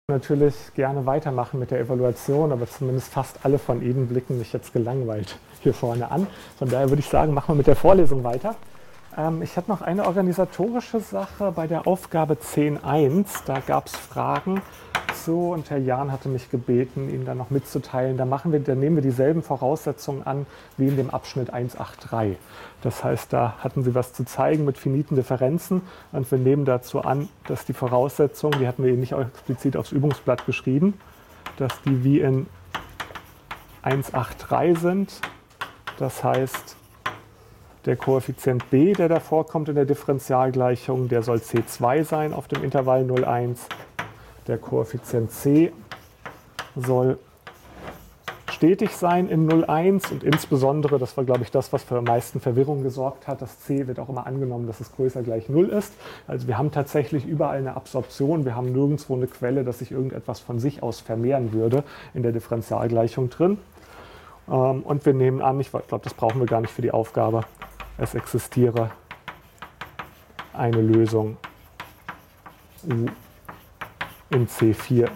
Natürlich gerne weitermachen mit der Evaluation, aber zumindest fast alle von Ihnen blicken mich jetzt gelangweilt hier vorne an. Von daher würde ich sagen, machen wir mit der Vorlesung weiter. Ich hatte noch eine organisatorische Sache bei der Aufgabe 10.1. Da gab es Fragen zu und Herr Jahn hatte mich gebeten, Ihnen da noch mitzuteilen. Da nehmen wir dieselben Voraussetzungen an wie in dem Abschnitt 1.8.3. Das heißt, da hatten Sie was zu zeigen mit finiten Differenzen und wir nehmen dazu an, dass die Voraussetzungen, die hatten wir Ihnen nicht explizit aufs Übungsblatt geschrieben, dass die wie in 1.8.3 sind. Das heißt, der Koeffizient b, der da vorkommt in der Differentialgleichung, der soll C2 sein auf dem Intervall 0,1. Der Koeffizient c soll stetig sein in 0,1 und insbesondere, das war glaube ich das, was für am meisten Verwirrung gesorgt hat, das c wird auch immer angenommen, dass es größer gleich 0 ist. Also wir haben tatsächlich überall eine Absorption, wir haben nirgendwo eine Quelle, dass sich irgendetwas von sich aus vermehren würde in der Differentialgleichung drin. Und wir nehmen an, ich glaube, das brauchen wir gar nicht für die Aufgabe, es existiere eine Lösung U in C4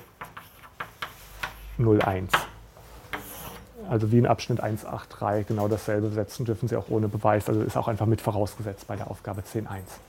0,1. Also wie in Abschnitt 1.8.3 genau dasselbe setzen dürfen Sie auch ohne Beweis. Also ist auch einfach mit vorausgesetzt bei der Aufgabe 10.1.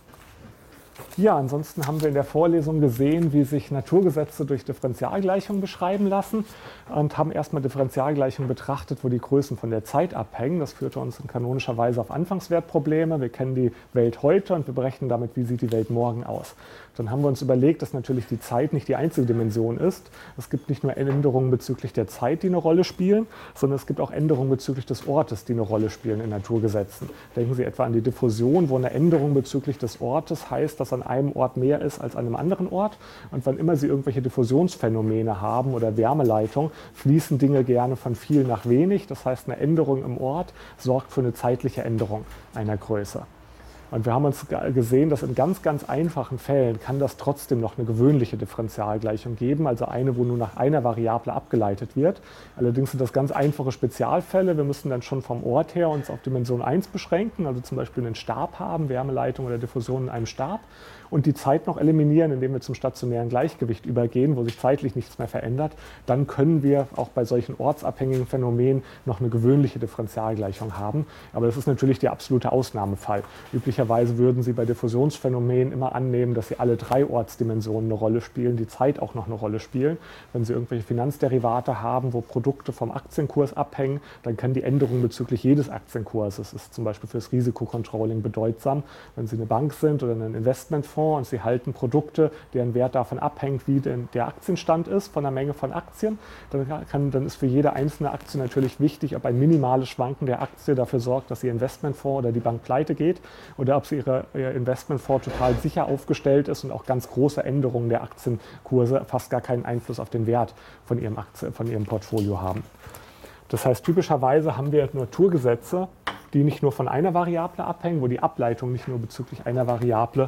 Ja, ansonsten haben wir in der Vorlesung gesehen, wie sich Naturgesetze durch Differentialgleichungen beschreiben lassen und haben erstmal Differentialgleichungen betrachtet, wo die Größen von der Zeit abhängen. Das führte uns in kanonischer Weise auf Anfangswertprobleme. Wir kennen die Welt heute und wir berechnen damit, wie sieht die Welt morgen aus. Dann haben wir uns überlegt, dass natürlich die Zeit nicht die einzige Dimension ist. Es gibt nicht nur Änderungen bezüglich der Zeit, die eine Rolle spielen, sondern es gibt auch Änderungen bezüglich des Ortes, die eine Rolle spielen in Naturgesetzen. Denken Sie etwa an die Diffusion, wo eine Änderung bezüglich des Ortes heißt, dass an einem Ort mehr ist als an einem anderen Ort. Und wann immer Sie irgendwelche Diffusionsphänomene haben oder Wärmeleitung, fließen Dinge gerne von viel nach wenig. Das heißt, eine Änderung im Ort sorgt für eine zeitliche Änderung einer Größe. Und wir haben uns gesehen, dass in ganz, ganz einfachen Fällen kann das trotzdem noch eine gewöhnliche Differentialgleichung geben, also eine, wo nur nach einer Variable abgeleitet wird. Allerdings sind das ganz einfache Spezialfälle. Wir müssen dann schon vom Ort her uns auf Dimension 1 beschränken, also zum Beispiel einen Stab haben, Wärmeleitung oder Diffusion in einem Stab, und die Zeit noch eliminieren, indem wir zum stationären Gleichgewicht übergehen, wo sich zeitlich nichts mehr verändert. Dann können wir auch bei solchen ortsabhängigen Phänomenen noch eine gewöhnliche Differentialgleichung haben. Aber das ist natürlich der absolute Ausnahmefall. Üblicherweise würden Sie bei Diffusionsphänomenen immer annehmen, dass Sie alle 3 Ortsdimensionen eine Rolle spielen, die Zeit auch noch eine Rolle spielen. Wenn Sie irgendwelche Finanzderivate haben, wo Produkte vom Aktienkurs abhängen, dann kann die Änderung bezüglich jedes Aktienkurses, ist zum Beispiel für das Risikocontrolling bedeutsam. Wenn Sie eine Bank sind oder ein Investmentfonds und Sie halten Produkte, deren Wert davon abhängt, wie denn der Aktienstand ist, von der Menge von Aktien, dann ist für jede einzelne Aktie natürlich wichtig, ob ein minimales Schwanken der Aktie dafür sorgt, dass Ihr Investmentfonds oder die Bank pleite geht, oder ob Ihr Investmentfonds total sicher aufgestellt ist und auch ganz große Änderungen der Aktienkurse fast gar keinen Einfluss auf den Wert von Ihrem Portfolio haben. Das heißt, typischerweise haben wir Naturgesetze, die nicht nur von einer Variable abhängen, wo die Ableitung nicht nur bezüglich einer Variable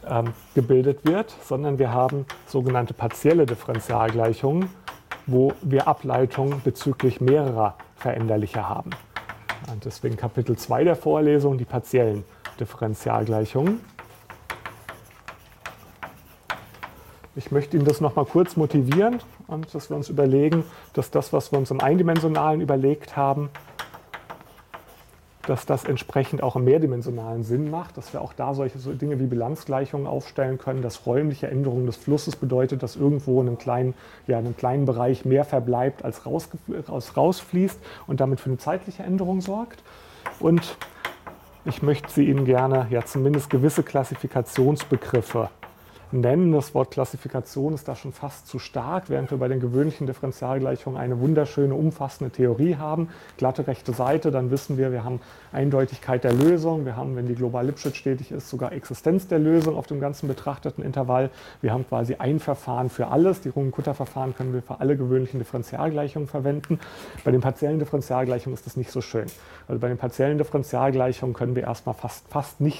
gebildet wird, sondern wir haben sogenannte partielle Differentialgleichungen, wo wir Ableitungen bezüglich mehrerer Veränderlicher haben. Und deswegen Kapitel 2 der Vorlesung, die partiellen Differentialgleichungen. Ich möchte Ihnen das nochmal kurz motivieren und dass wir uns überlegen, dass das, was wir uns im Eindimensionalen überlegt haben, dass das entsprechend auch im mehrdimensionalen Sinn macht, dass wir auch da solche Dinge wie Bilanzgleichungen aufstellen können, dass räumliche Änderung des Flusses bedeutet, dass irgendwo in einem kleinen Bereich mehr verbleibt, als rausfließt und damit für eine zeitliche Änderung sorgt. Und ich möchte Sie Ihnen gerne zumindest gewisse Klassifikationsbegriffe nennen. Das Wort Klassifikation ist da schon fast zu stark, während wir bei den gewöhnlichen Differentialgleichungen eine wunderschöne, umfassende Theorie haben. Glatte rechte Seite, dann wissen wir, wir haben Eindeutigkeit der Lösung. Wir haben, wenn die Global-Lipschitz stetig ist, sogar Existenz der Lösung auf dem ganzen betrachteten Intervall. Wir haben quasi ein Verfahren für alles. Die Runge-Kutta-Verfahren können wir für alle gewöhnlichen Differentialgleichungen verwenden. Bei den partiellen Differentialgleichungen ist das nicht so schön. Also bei den partiellen Differentialgleichungen können wir erstmal fast nichts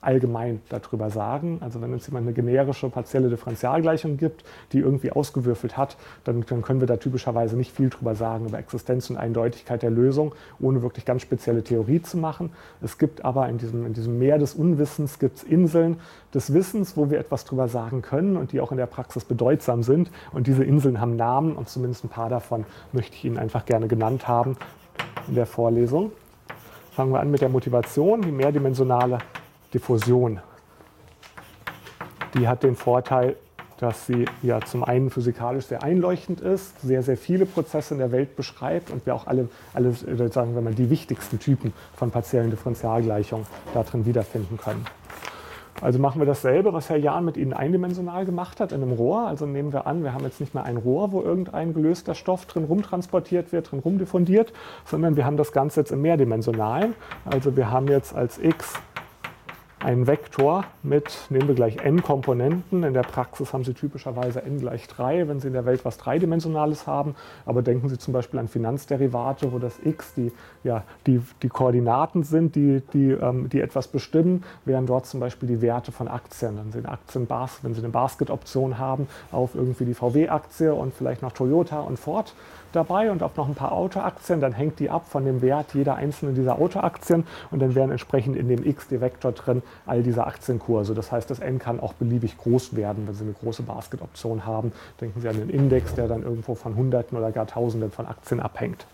allgemein darüber sagen. Also wenn uns jemand eine generische partielle Differentialgleichung gibt, die irgendwie ausgewürfelt hat, dann können wir da typischerweise nicht viel drüber sagen über Existenz und Eindeutigkeit der Lösung, ohne wirklich ganz spezielle Theorie zu machen. Es gibt aber in diesem Meer des Unwissens gibt's Inseln des Wissens, wo wir etwas drüber sagen können und die auch in der Praxis bedeutsam sind. Und diese Inseln haben Namen und zumindest ein paar davon möchte ich Ihnen einfach gerne genannt haben in der Vorlesung. Fangen wir an mit der Motivation, die mehrdimensionale Diffusion. Die hat den Vorteil, dass sie ja zum einen physikalisch sehr einleuchtend ist, sehr, sehr viele Prozesse in der Welt beschreibt und wir auch alle sagen wir mal, die wichtigsten Typen von partiellen Differentialgleichungen darin wiederfinden können. Also machen wir dasselbe, was Herr Jahn mit Ihnen eindimensional gemacht hat in einem Rohr. Also nehmen wir an, wir haben jetzt nicht mehr ein Rohr, wo irgendein gelöster Stoff drin rumtransportiert wird, drin rumdiffundiert, sondern wir haben das Ganze jetzt im Mehrdimensionalen. Also wir haben jetzt als x einen Vektor mit, nehmen wir gleich n Komponenten. In der Praxis haben Sie typischerweise n gleich 3, wenn Sie in der Welt was Dreidimensionales haben. Aber denken Sie zum Beispiel an Finanzderivate, wo das x die Koordinaten sind, die etwas bestimmen, während dort zum Beispiel die Werte von Aktien. Wenn Sie eine Basket-Option haben auf irgendwie die VW-Aktie und vielleicht noch Toyota und Ford dabei und auch noch ein paar Autoaktien, dann hängt die ab von dem Wert jeder einzelnen dieser Autoaktien und dann wären entsprechend in dem x-Vektor drin all diese Aktienkurse. Das heißt, das n kann auch beliebig groß werden, wenn Sie eine große Basket-Option haben. Denken Sie an den Index, der dann irgendwo von Hunderten oder gar Tausenden von Aktien abhängt.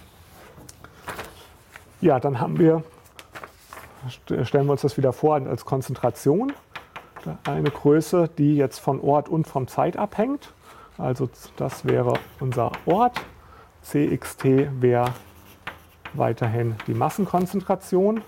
Ja, dann stellen wir uns das wieder vor als Konzentration. Eine Größe, die jetzt von Ort und von Zeit abhängt. Also das wäre unser Ort. Cxt wäre weiterhin die Massenkonzentration.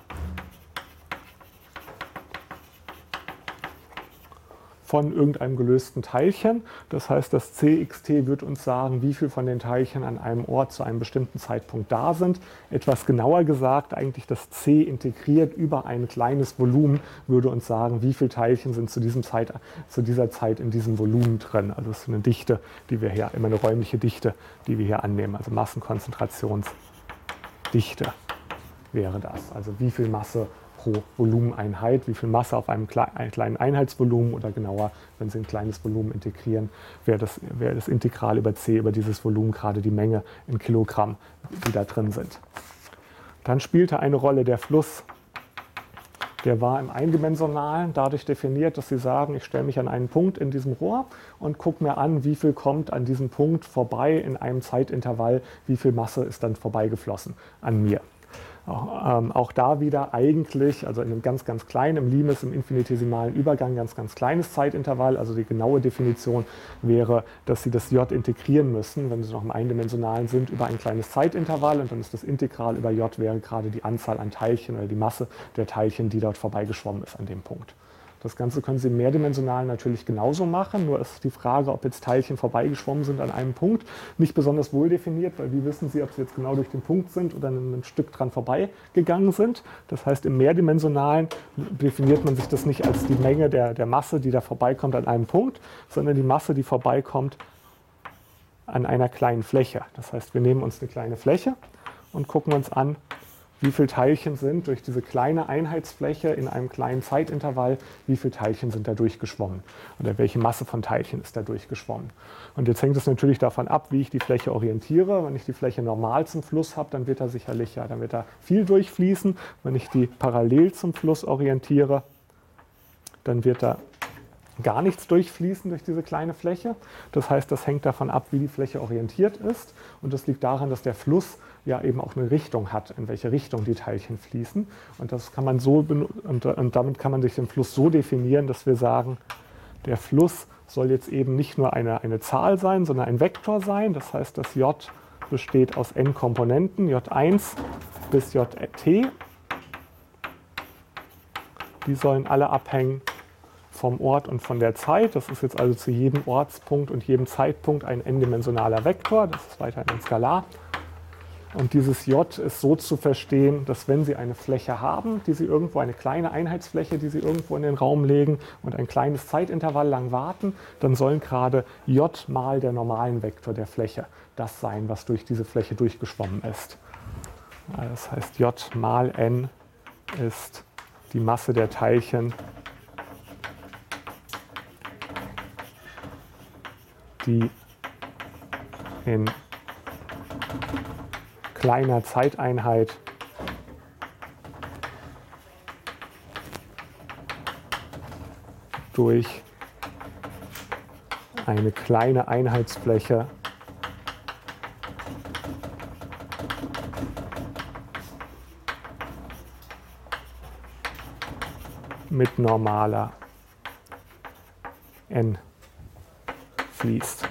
Von irgendeinem gelösten Teilchen. Das heißt, das Cxt wird uns sagen, wie viel von den Teilchen an einem Ort zu einem bestimmten Zeitpunkt da sind. Etwas genauer gesagt, eigentlich das C integriert über ein kleines Volumen würde uns sagen, wie viele Teilchen sind zu dieser Zeit in diesem Volumen drin. Also das ist eine Dichte, die wir hier, immer eine räumliche Dichte, die wir hier annehmen. Also Massenkonzentrationsdichte wäre das. Also wie viel Masse pro Volumeneinheit, wie viel Masse auf einem kleinen Einheitsvolumen oder genauer, wenn Sie ein kleines Volumen integrieren, wäre das Integral über C, über dieses Volumen gerade die Menge in Kilogramm, die da drin sind. Dann spielte eine Rolle der Fluss. Der war im Eindimensionalen dadurch definiert, dass Sie sagen, ich stelle mich an einen Punkt in diesem Rohr und gucke mir an, wie viel kommt an diesem Punkt vorbei in einem Zeitintervall, wie viel Masse ist dann vorbeigeflossen an mir. Auch da wieder eigentlich, also in einem ganz, ganz kleinen, im Limes, im infinitesimalen Übergang, ganz, ganz kleines Zeitintervall. Also die genaue Definition wäre, dass Sie das J integrieren müssen, wenn Sie noch im Eindimensionalen sind, über ein kleines Zeitintervall. Und dann ist das Integral über J wäre gerade die Anzahl an Teilchen oder die Masse der Teilchen, die dort vorbeigeschwommen ist an dem Punkt. Das Ganze können Sie im Mehrdimensionalen natürlich genauso machen, nur ist die Frage, ob jetzt Teilchen vorbeigeschwommen sind an einem Punkt, nicht besonders wohl definiert, weil wie wissen Sie, ob Sie jetzt genau durch den Punkt sind oder ein Stück dran vorbeigegangen sind. Das heißt, im Mehrdimensionalen definiert man sich das nicht als die Menge der Masse, die da vorbeikommt an einem Punkt, sondern die Masse, die vorbeikommt an einer kleinen Fläche. Das heißt, wir nehmen uns eine kleine Fläche und gucken uns an, wie viele Teilchen sind durch diese kleine Einheitsfläche in einem kleinen Zeitintervall, wie viele Teilchen sind da durchgeschwommen oder welche Masse von Teilchen ist da durchgeschwommen. Und jetzt hängt es natürlich davon ab, wie ich die Fläche orientiere. Wenn ich die Fläche normal zum Fluss habe, dann wird da sicherlich dann wird da viel durchfließen. Wenn ich die parallel zum Fluss orientiere, dann wird da gar nichts durchfließen durch diese kleine Fläche. Das heißt, das hängt davon ab, wie die Fläche orientiert ist. Und das liegt daran, dass der Fluss ja eben auch eine Richtung hat, in welche Richtung die Teilchen fließen. Und das kann man und damit kann man sich den Fluss so definieren, dass wir sagen, der Fluss soll jetzt eben nicht nur eine Zahl sein, sondern ein Vektor sein. Das heißt, das J besteht aus n Komponenten, J1 bis Jt. Die sollen alle abhängen vom Ort und von der Zeit. Das ist jetzt also zu jedem Ortspunkt und jedem Zeitpunkt ein n-dimensionaler Vektor. Das ist weiterhin ein Skalar. Und dieses J ist so zu verstehen, dass wenn Sie eine Fläche haben, eine kleine Einheitsfläche, die Sie irgendwo in den Raum legen und ein kleines Zeitintervall lang warten, dann sollen gerade J mal der normalen Vektor der Fläche das sein, was durch diese Fläche durchgeschwommen ist. Das heißt, J mal n ist die Masse der Teilchen, die in kleiner Zeiteinheit durch eine kleine Einheitsfläche mit normaler n fließt.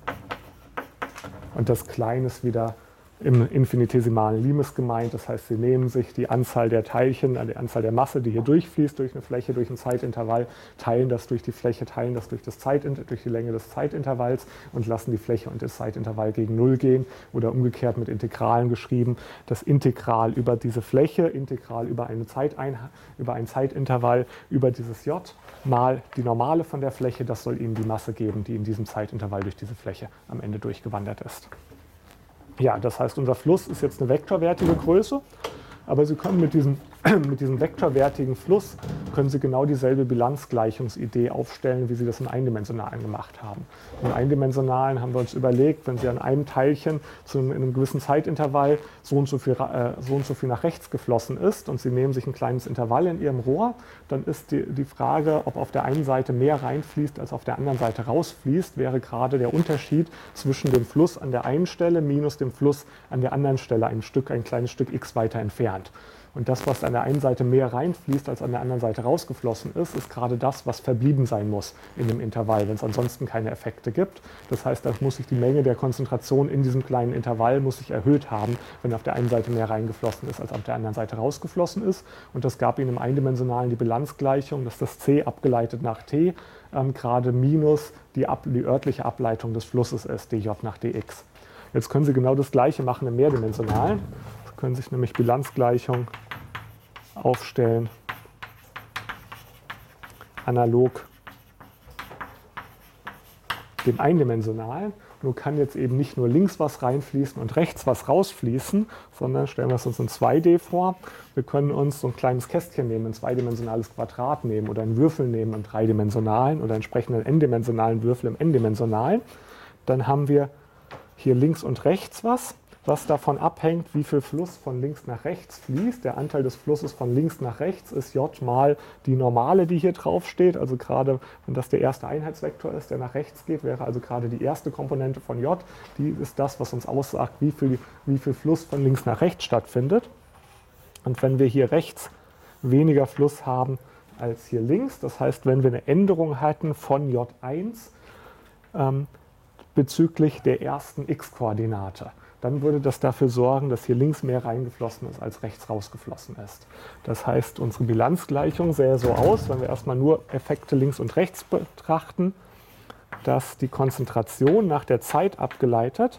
Und das Kleine ist wieder im infinitesimalen Limes gemeint. Das heißt, Sie nehmen sich die Anzahl der Teilchen, die Anzahl der Masse, die hier durchfließt durch eine Fläche, durch ein Zeitintervall, teilen das durch die Fläche, teilen das durch die Länge des Zeitintervalls und lassen die Fläche und das Zeitintervall gegen 0 gehen. Oder umgekehrt mit Integralen geschrieben, das Integral über diese Fläche, Integral über ein Zeitintervall, über dieses j mal die Normale von der Fläche, das soll Ihnen die Masse geben, die in diesem Zeitintervall durch diese Fläche am Ende durchgewandert ist. Ja, das heißt, unser Fluss ist jetzt eine vektorwertige Größe, aber Sie können mit diesem vektorwertigen Fluss können Sie genau dieselbe Bilanzgleichungsidee aufstellen, wie Sie das im Eindimensionalen gemacht haben. Im Eindimensionalen haben wir uns überlegt, wenn Sie an einem Teilchen in einem gewissen Zeitintervall so und so viel nach rechts geflossen ist und Sie nehmen sich ein kleines Intervall in Ihrem Rohr, dann ist die Frage, ob auf der einen Seite mehr reinfließt, als auf der anderen Seite rausfließt, wäre gerade der Unterschied zwischen dem Fluss an der einen Stelle minus dem Fluss an der anderen Stelle ein kleines Stück x weiter entfernt. Und das, was an der einen Seite mehr reinfließt, als an der anderen Seite rausgeflossen ist, ist gerade das, was verblieben sein muss in dem Intervall, wenn es ansonsten keine Effekte gibt. Das heißt, da muss sich die Menge der Konzentration in diesem kleinen Intervall muss sich erhöht haben, wenn auf der einen Seite mehr reingeflossen ist, als auf der anderen Seite rausgeflossen ist. Und das gab Ihnen im Eindimensionalen die Bilanzgleichung, dass das c abgeleitet nach t gerade minus die örtliche Ableitung des Flusses ist, dj nach dx. Jetzt können Sie genau das Gleiche machen im Mehrdimensionalen. Können sich nämlich Bilanzgleichung aufstellen, analog dem Eindimensionalen. Nur kann jetzt eben nicht nur links was reinfließen und rechts was rausfließen, sondern stellen wir es uns in 2D vor. Wir können uns so ein kleines Kästchen nehmen, ein zweidimensionales Quadrat nehmen oder einen Würfel nehmen im dreidimensionalen oder entsprechenden n-dimensionalen Würfel im n-dimensionalen. Dann haben wir hier links und rechts was davon abhängt, wie viel Fluss von links nach rechts fließt. Der Anteil des Flusses von links nach rechts ist j mal die Normale, die hier drauf steht. Also gerade, wenn das der erste Einheitsvektor ist, der nach rechts geht, wäre also gerade die erste Komponente von j. Die ist das, was uns aussagt, wie viel Fluss von links nach rechts stattfindet. Und wenn wir hier rechts weniger Fluss haben als hier links, das heißt, wenn wir eine Änderung hatten von j1 bezüglich der ersten x-Koordinate, dann würde das dafür sorgen, dass hier links mehr reingeflossen ist, als rechts rausgeflossen ist. Das heißt, unsere Bilanzgleichung sähe so aus, wenn wir erstmal nur Effekte links und rechts betrachten, dass die Konzentration nach der Zeit abgeleitet,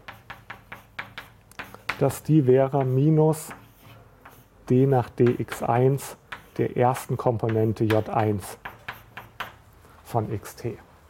dass die wäre minus d nach dx1 der ersten Komponente j1 von xt.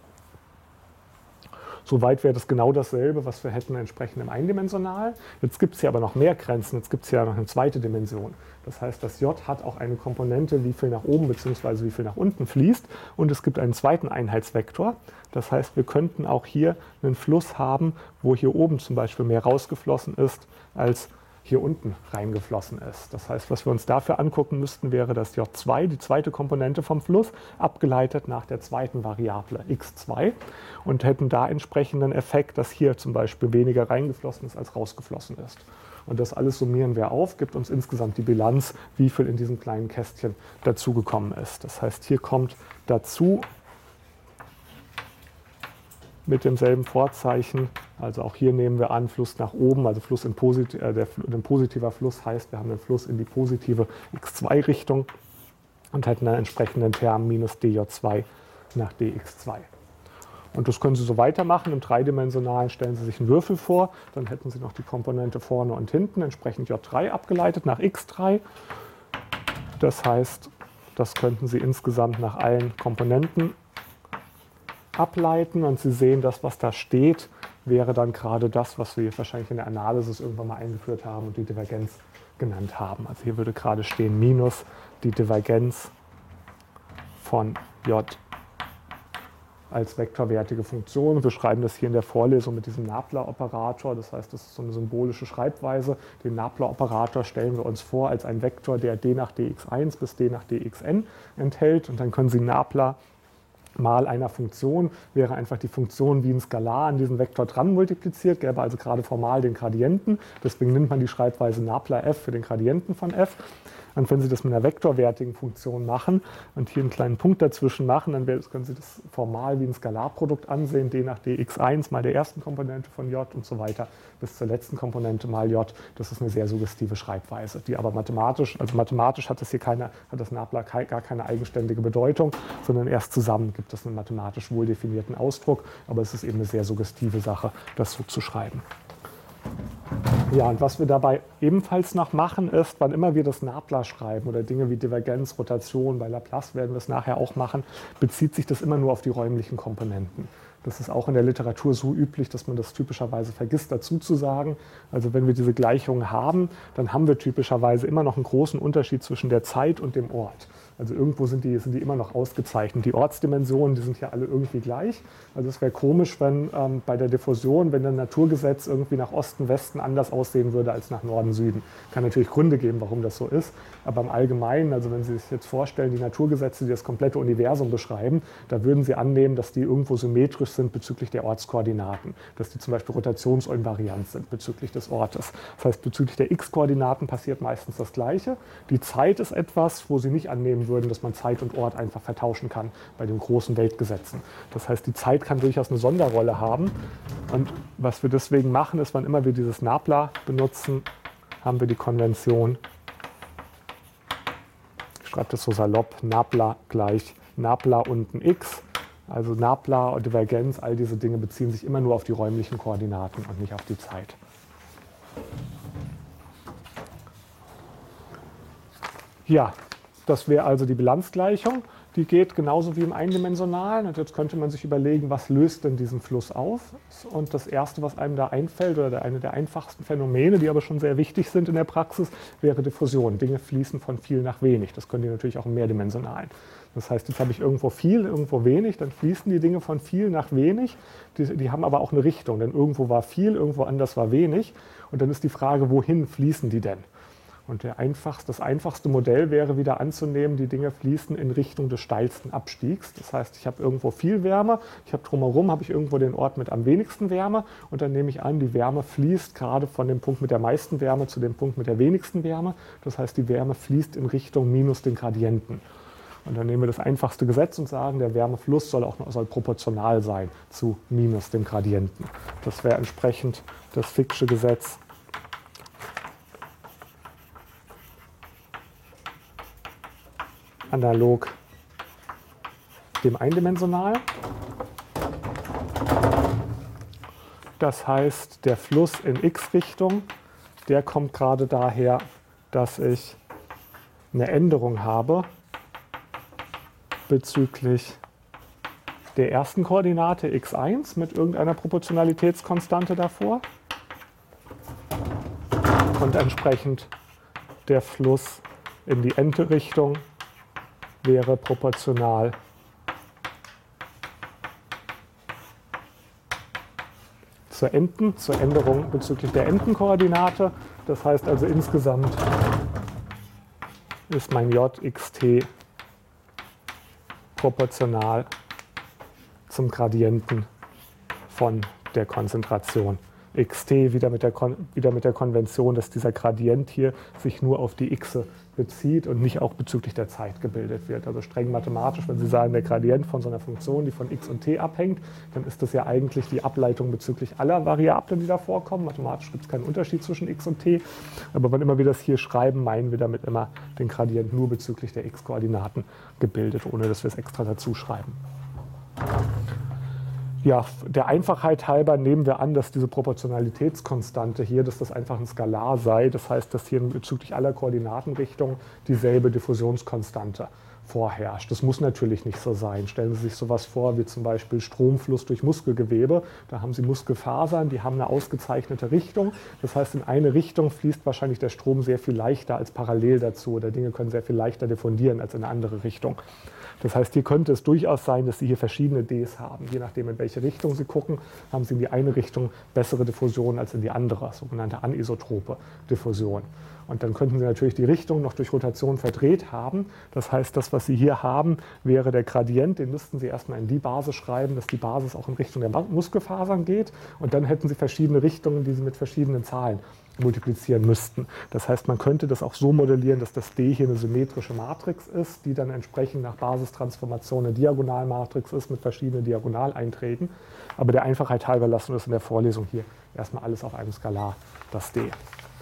Soweit wäre das genau dasselbe, was wir hätten entsprechend im Eindimensionalen. Jetzt gibt es hier aber noch mehr Grenzen, jetzt gibt es ja noch eine zweite Dimension. Das heißt, das J hat auch eine Komponente, wie viel nach oben bzw. wie viel nach unten fließt. Und es gibt einen zweiten Einheitsvektor. Das heißt, wir könnten auch hier einen Fluss haben, wo hier oben zum Beispiel mehr rausgeflossen ist, als hier unten reingeflossen ist. Das heißt, was wir uns dafür angucken müssten, wäre das J2, die zweite Komponente vom Fluss, abgeleitet nach der zweiten Variable x2 und hätten da entsprechenden Effekt, dass hier zum Beispiel weniger reingeflossen ist, als rausgeflossen ist. Und das alles summieren wir auf, gibt uns insgesamt die Bilanz, wie viel in diesem kleinen Kästchen dazugekommen ist. Das heißt, hier kommt dazu mit demselben Vorzeichen, also auch hier nehmen wir an, Fluss nach oben, also Fluss ein positiver Fluss heißt, wir haben einen Fluss in die positive x2-Richtung und hätten einen entsprechenden Term minus dj2 nach dx2. Und das können Sie so weitermachen. Im Dreidimensionalen stellen Sie sich einen Würfel vor, dann hätten Sie noch die Komponente vorne und hinten, entsprechend j3 abgeleitet nach x3. Das heißt, das könnten Sie insgesamt nach allen Komponenten ableiten und Sie sehen, das, was da steht, wäre dann gerade das, was wir wahrscheinlich in der Analysis irgendwann mal eingeführt haben und die Divergenz genannt haben. Also hier würde gerade stehen minus die Divergenz von j als vektorwertige Funktion. Wir schreiben das hier in der Vorlesung mit diesem Nabla-Operator. Das heißt, das ist so eine symbolische Schreibweise. Den Nabla-Operator stellen wir uns vor als einen Vektor, der d nach dx1 bis d nach dxn enthält. Und dann können Sie Nabla mal einer Funktion, wäre einfach die Funktion wie ein Skalar an diesen Vektor dran multipliziert, gäbe also gerade formal den Gradienten. Deswegen nimmt man die Schreibweise Nabla f für den Gradienten von f. Und wenn Sie das mit einer vektorwertigen Funktion machen und hier einen kleinen Punkt dazwischen machen, dann können Sie das formal wie ein Skalarprodukt ansehen, d nach dx1 mal der ersten Komponente von j und so weiter bis zur letzten Komponente mal j. Das ist eine sehr suggestive Schreibweise, die aber mathematisch hat das hier hat das Nabla gar keine eigenständige Bedeutung, sondern erst zusammen gibt es einen mathematisch wohl definierten Ausdruck, aber es ist eben eine sehr suggestive Sache, das so zu schreiben. Ja, und was wir dabei ebenfalls noch machen ist, wann immer wir das Nabla schreiben oder Dinge wie Divergenz, Rotation, bei Laplace werden wir es nachher auch machen, bezieht sich das immer nur auf die räumlichen Komponenten. Das ist auch in der Literatur so üblich, dass man das typischerweise vergisst dazu zu sagen. Also wenn wir diese Gleichungen haben, dann haben wir typischerweise immer noch einen großen Unterschied zwischen der Zeit und dem Ort. Also irgendwo sind die immer noch ausgezeichnet. Die Ortsdimensionen, die sind ja alle irgendwie gleich. Also es wäre komisch, wenn bei der Diffusion, wenn ein Naturgesetz irgendwie nach Osten, Westen anders aussehen würde als nach Norden, Süden. Kann natürlich Gründe geben, warum das so ist. Aber im Allgemeinen, also wenn Sie sich jetzt vorstellen, die Naturgesetze, die das komplette Universum beschreiben, da würden Sie annehmen, dass die irgendwo symmetrisch sind bezüglich der Ortskoordinaten. Dass die zum Beispiel rotationsinvariant sind bezüglich des Ortes. Das heißt, bezüglich der x-Koordinaten passiert meistens das Gleiche. Die Zeit ist etwas, wo Sie nicht annehmen würden, dass man Zeit und Ort einfach vertauschen kann bei den großen Weltgesetzen. Das heißt, die Zeit kann durchaus eine Sonderrolle haben. Und was wir deswegen machen, ist, wann immer wir dieses Nabla benutzen, haben wir die Konvention, ich schreibe das so salopp, Nabla gleich Nabla unten x. Also Nabla und Divergenz, all diese Dinge beziehen sich immer nur auf die räumlichen Koordinaten und nicht auf die Zeit. Ja, das wäre also die Bilanzgleichung. Die geht genauso wie im Eindimensionalen. Und jetzt könnte man sich überlegen, was löst denn diesen Fluss auf? Und das Erste, was einem da einfällt, oder eine der einfachsten Phänomene, die aber schon sehr wichtig sind in der Praxis, wäre Diffusion. Dinge fließen von viel nach wenig. Das können die natürlich auch im Mehrdimensionalen. Das heißt, jetzt habe ich irgendwo viel, irgendwo wenig, dann fließen die Dinge von viel nach wenig. Die haben aber auch eine Richtung, denn irgendwo war viel, irgendwo anders war wenig. Und dann ist die Frage, wohin fließen die denn? Und das einfachste Modell wäre wieder anzunehmen, die Dinge fließen in Richtung des steilsten Abstiegs. Das heißt, ich habe irgendwo viel Wärme, ich habe drumherum irgendwo den Ort mit am wenigsten Wärme und dann nehme ich an, die Wärme fließt gerade von dem Punkt mit der meisten Wärme zu dem Punkt mit der wenigsten Wärme. Das heißt, die Wärme fließt in Richtung minus den Gradienten. Und dann nehmen wir das einfachste Gesetz und sagen, der Wärmefluss soll proportional sein zu minus dem Gradienten. Das wäre entsprechend das Fick'sche Gesetz. Analog dem Eindimensionalen. Das heißt, der Fluss in x-Richtung, der kommt gerade daher, dass ich eine Änderung habe bezüglich der ersten Koordinate x1 mit irgendeiner Proportionalitätskonstante davor und entsprechend der Fluss in die n-Richtung wäre proportional zur Änderung bezüglich der Entenkoordinate. Das heißt also insgesamt ist mein jxt proportional zum Gradienten von der Konzentration. Xt wieder mit der Konvention, dass dieser Gradient hier sich nur auf die x bezieht und nicht auch bezüglich der Zeit gebildet wird. Also streng mathematisch, wenn Sie sagen, der Gradient von so einer Funktion, die von x und t abhängt, dann ist das ja eigentlich die Ableitung bezüglich aller Variablen, die da vorkommen. Mathematisch gibt es keinen Unterschied zwischen x und t, aber wann immer wir das hier schreiben, meinen wir damit immer den Gradient nur bezüglich der x-Koordinaten gebildet, ohne dass wir es extra dazu schreiben. Ja, der Einfachheit halber nehmen wir an, dass diese Proportionalitätskonstante hier, dass das einfach ein Skalar sei. Das heißt, dass hier bezüglich aller Koordinatenrichtungen dieselbe Diffusionskonstante vorherrscht. Das muss natürlich nicht so sein. Stellen Sie sich sowas vor wie zum Beispiel Stromfluss durch Muskelgewebe. Da haben Sie Muskelfasern, die haben eine ausgezeichnete Richtung. Das heißt, in eine Richtung fließt wahrscheinlich der Strom sehr viel leichter als parallel dazu. Oder Dinge können sehr viel leichter diffundieren als in eine andere Richtung. Das heißt, hier könnte es durchaus sein, dass Sie hier verschiedene Ds haben. Je nachdem, in welche Richtung Sie gucken, haben Sie in die eine Richtung bessere Diffusion als in die andere, sogenannte anisotrope Diffusion. Und dann könnten Sie natürlich die Richtung noch durch Rotation verdreht haben. Das heißt, das, was Sie hier haben, wäre der Gradient. Den müssten Sie erstmal in die Basis schreiben, dass die Basis auch in Richtung der Muskelfasern geht. Und dann hätten Sie verschiedene Richtungen, die Sie mit verschiedenen Zahlen multiplizieren müssten. Das heißt, man könnte das auch so modellieren, dass das D hier eine symmetrische Matrix ist, die dann entsprechend nach Basistransformation eine Diagonalmatrix ist mit verschiedenen Diagonaleinträgen. Aber der Einfachheit halber lassen wir es in der Vorlesung hier erstmal alles auf einem Skalar, das D.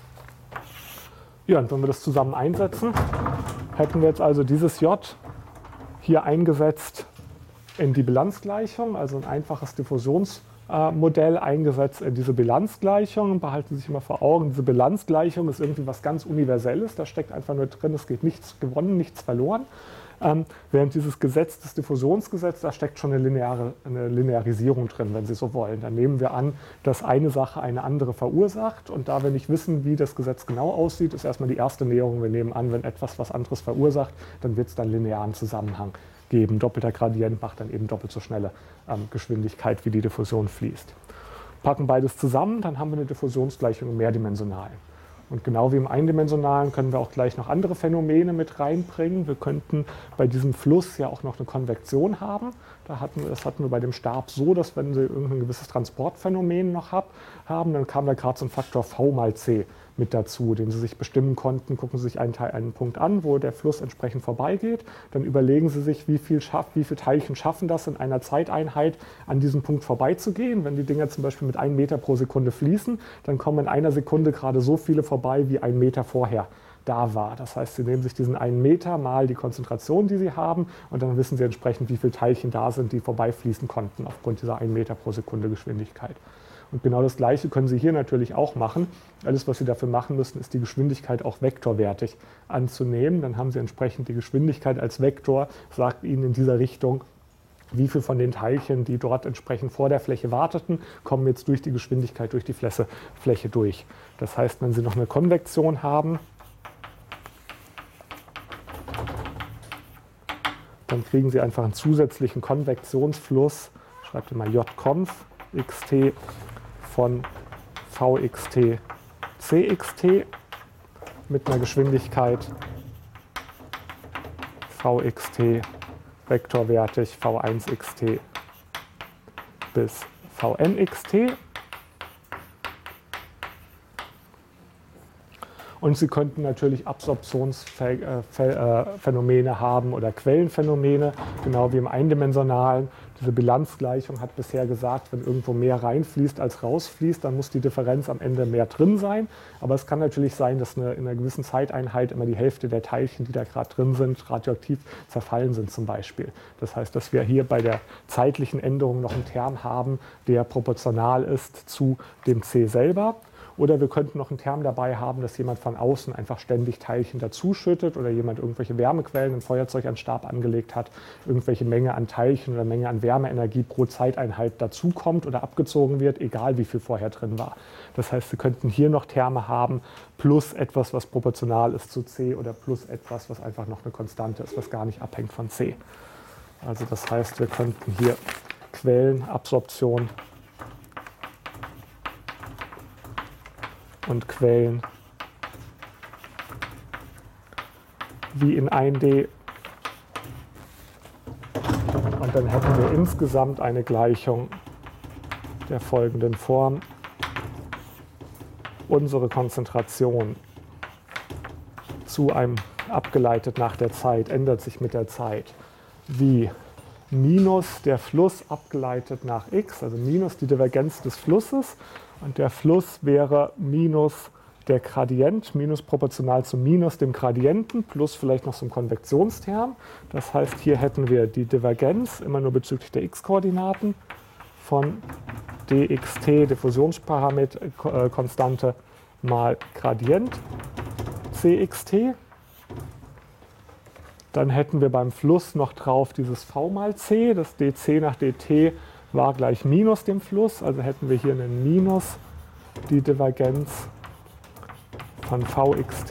Ja, und wenn wir das zusammen einsetzen, hätten wir jetzt also dieses J hier eingesetzt in die Bilanzgleichung, also ein einfaches Diffusionsmodell eingesetzt in diese Bilanzgleichung. Behalten Sie sich immer vor Augen, diese Bilanzgleichung ist irgendwie was ganz Universelles, da steckt einfach nur drin, es geht nichts gewonnen, nichts verloren. Während dieses Gesetz, das Diffusionsgesetz, da steckt schon eine Linearisierung drin, wenn Sie so wollen. Dann nehmen wir an, dass eine Sache eine andere verursacht. Und da wir nicht wissen, wie das Gesetz genau aussieht, ist erstmal die erste Näherung. Wir nehmen an, wenn etwas was anderes verursacht, dann wird es dann linearen Zusammenhang geben. Doppelter Gradient macht dann eben doppelt so schnelle Geschwindigkeit, wie die Diffusion fließt. Packen beides zusammen, dann haben wir eine Diffusionsgleichung im Mehrdimensionalen. Und genau wie im Eindimensionalen können wir auch gleich noch andere Phänomene mit reinbringen. Wir könnten bei diesem Fluss ja auch noch eine Konvektion haben. Das hatten wir bei dem Stab so, dass wenn Sie irgendein gewisses Transportphänomen noch haben, dann kam da gerade so ein Faktor V mal C mit dazu, den Sie sich bestimmen konnten. Gucken Sie sich einen Punkt an, wo der Fluss entsprechend vorbeigeht. Dann überlegen Sie sich, wie viele Teilchen schaffen das in einer Zeiteinheit, an diesem Punkt vorbeizugehen. Wenn die Dinger zum Beispiel mit 1 Meter pro Sekunde fließen, dann kommen in einer Sekunde gerade so viele vorbei, wie 1 Meter vorher da war. Das heißt, Sie nehmen sich diesen 1 Meter mal die Konzentration, die Sie haben, und dann wissen Sie entsprechend, wie viele Teilchen da sind, die vorbeifließen konnten aufgrund dieser 1 Meter pro Sekunde Geschwindigkeit. Und genau das Gleiche können Sie hier natürlich auch machen. Alles, was Sie dafür machen müssen, ist die Geschwindigkeit auch vektorwertig anzunehmen. Dann haben Sie entsprechend die Geschwindigkeit als Vektor, sagt Ihnen in dieser Richtung, wie viel von den Teilchen, die dort entsprechend vor der Fläche warteten, kommen jetzt durch die Geschwindigkeit durch die Fläche durch. Das heißt, wenn Sie noch eine Konvektion haben, dann kriegen Sie einfach einen zusätzlichen Konvektionsfluss, schreibt ihr mal JConv, xt von vxt cxt mit einer Geschwindigkeit vxt vektorwertig v1xt bis vnxt. Und Sie könnten natürlich Absorptionsphänomene haben oder Quellenphänomene, genau wie im Eindimensionalen. Diese Bilanzgleichung hat bisher gesagt, wenn irgendwo mehr reinfließt als rausfließt, dann muss die Differenz am Ende mehr drin sein. Aber es kann natürlich sein, dass in einer gewissen Zeiteinheit immer die Hälfte der Teilchen, die da gerade drin sind, radioaktiv zerfallen sind zum Beispiel. Das heißt, dass wir hier bei der zeitlichen Änderung noch einen Term haben, der proportional ist zu dem C selber. Oder wir könnten noch einen Term dabei haben, dass jemand von außen einfach ständig Teilchen dazuschüttet oder jemand irgendwelche Wärmequellen im Feuerzeug an Stab angelegt hat, irgendwelche Menge an Teilchen oder Menge an Wärmeenergie pro Zeiteinheit dazukommt oder abgezogen wird, egal wie viel vorher drin war. Das heißt, Sie könnten hier noch Terme haben, plus etwas, was proportional ist zu C oder plus etwas, was einfach noch eine Konstante ist, was gar nicht abhängt von C. Also das heißt, wir könnten hier Quellenabsorption und Quellen wie in 1D. Und dann hätten wir insgesamt eine Gleichung der folgenden Form. Unsere Konzentration zu einem abgeleitet nach der Zeit ändert sich mit der Zeit wie minus der Fluss abgeleitet nach x, also minus die Divergenz des Flusses. Und der Fluss wäre minus der Gradient, minus proportional zu minus dem Gradienten, plus vielleicht noch so ein Konvektionsterm. Das heißt, hier hätten wir die Divergenz, immer nur bezüglich der x-Koordinaten, von dxt, Diffusionsparameter, Konstante, mal Gradient cxt. Dann hätten wir beim Fluss noch drauf dieses v mal c. Das dc nach dt war gleich minus dem Fluss. Also hätten wir hier einen Minus die Divergenz von vxt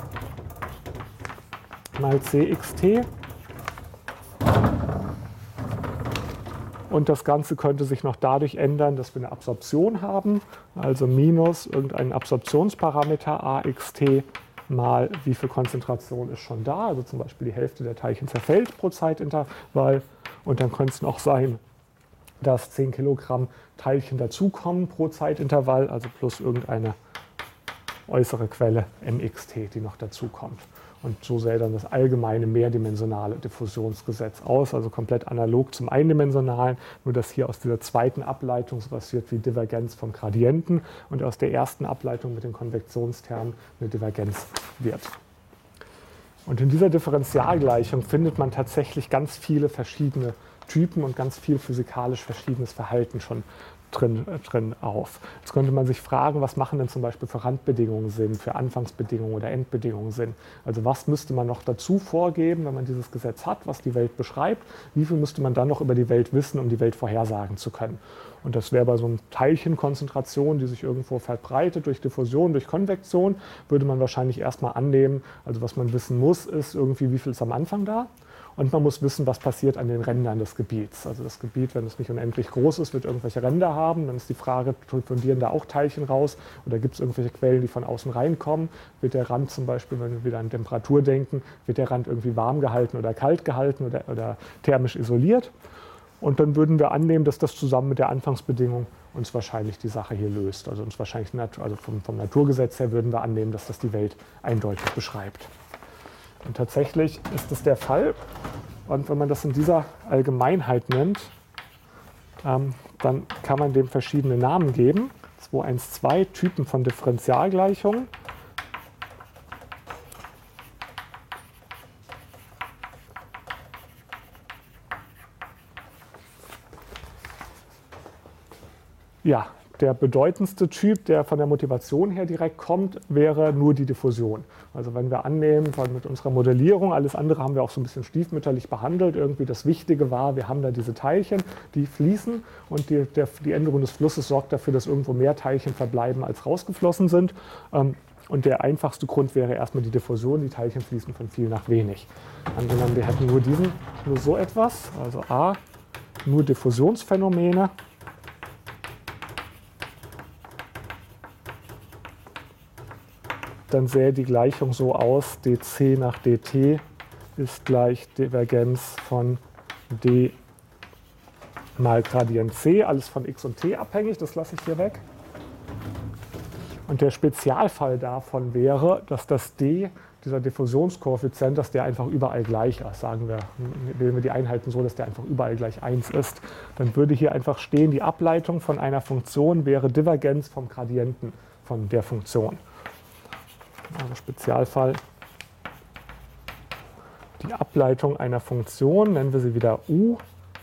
mal cxt. Und das Ganze könnte sich noch dadurch ändern, dass wir eine Absorption haben. Also minus irgendeinen Absorptionsparameter axt mal wie viel Konzentration ist schon da. Also zum Beispiel die Hälfte der Teilchen zerfällt pro Zeitintervall. Und dann könnte es noch sein, dass 10 Kilogramm Teilchen dazukommen pro Zeitintervall, also plus irgendeine äußere Quelle mxt, die noch dazukommt. Und so sähe dann das allgemeine mehrdimensionale Diffusionsgesetz aus, also komplett analog zum eindimensionalen, nur dass hier aus dieser zweiten Ableitung so etwas wird wie Divergenz vom Gradienten und aus der ersten Ableitung mit den Konvektionstermen eine Divergenz wird. Und in dieser Differentialgleichung findet man tatsächlich ganz viele verschiedene Typen und ganz viel physikalisch verschiedenes Verhalten schon drin auf. Jetzt könnte man sich fragen, was machen denn zum Beispiel für Randbedingungen Sinn, für Anfangsbedingungen oder Endbedingungen Sinn? Also was müsste man noch dazu vorgeben, wenn man dieses Gesetz hat, was die Welt beschreibt? Wie viel müsste man dann noch über die Welt wissen, um die Welt vorhersagen zu können? Und das wäre bei so einer Teilchenkonzentration, die sich irgendwo verbreitet durch Diffusion, durch Konvektion, würde man wahrscheinlich erstmal annehmen, also was man wissen muss, ist irgendwie, wie viel ist am Anfang da? Und man muss wissen, was passiert an den Rändern des Gebiets. Also das Gebiet, wenn es nicht unendlich groß ist, wird irgendwelche Ränder haben. Dann ist die Frage, diffundieren da auch Teilchen raus? Oder gibt es irgendwelche Quellen, die von außen reinkommen? Wird der Rand zum Beispiel, wenn wir wieder an Temperatur denken, wird der Rand irgendwie warm gehalten oder kalt gehalten oder thermisch isoliert? Und dann würden wir annehmen, dass das zusammen mit der Anfangsbedingung uns wahrscheinlich die Sache hier löst. Also uns wahrscheinlich, also vom Naturgesetz her würden wir annehmen, dass das die Welt eindeutig beschreibt. Und tatsächlich ist das der Fall. Und wenn man das in dieser Allgemeinheit nimmt, dann kann man dem verschiedene Namen geben. 212 Typen von Differentialgleichungen. Ja, der bedeutendste Typ, der von der Motivation her direkt kommt, wäre nur die Diffusion. Also wenn wir annehmen, mit unserer Modellierung, alles andere haben wir auch so ein bisschen stiefmütterlich behandelt. Irgendwie das Wichtige war, wir haben da diese Teilchen, die fließen und die Änderung des Flusses sorgt dafür, dass irgendwo mehr Teilchen verbleiben, als rausgeflossen sind. Und der einfachste Grund wäre erstmal die Diffusion, die Teilchen fließen von viel nach wenig. Angenommen, wir hätten nur so etwas, also A, nur Diffusionsphänomene. Dann sähe die Gleichung so aus, dc nach dt ist gleich Divergenz von d mal Gradient c, alles von x und t abhängig, das lasse ich hier weg. Und der Spezialfall davon wäre, dass das d, dieser Diffusionskoeffizient, dass der einfach überall gleich ist. Sagen wir, wählen wir die Einheiten so, dass der einfach überall gleich 1 ist. Dann würde hier einfach stehen, die Ableitung von einer Funktion wäre Divergenz vom Gradienten von der Funktion. Also Spezialfall, die Ableitung einer Funktion, nennen wir sie wieder u,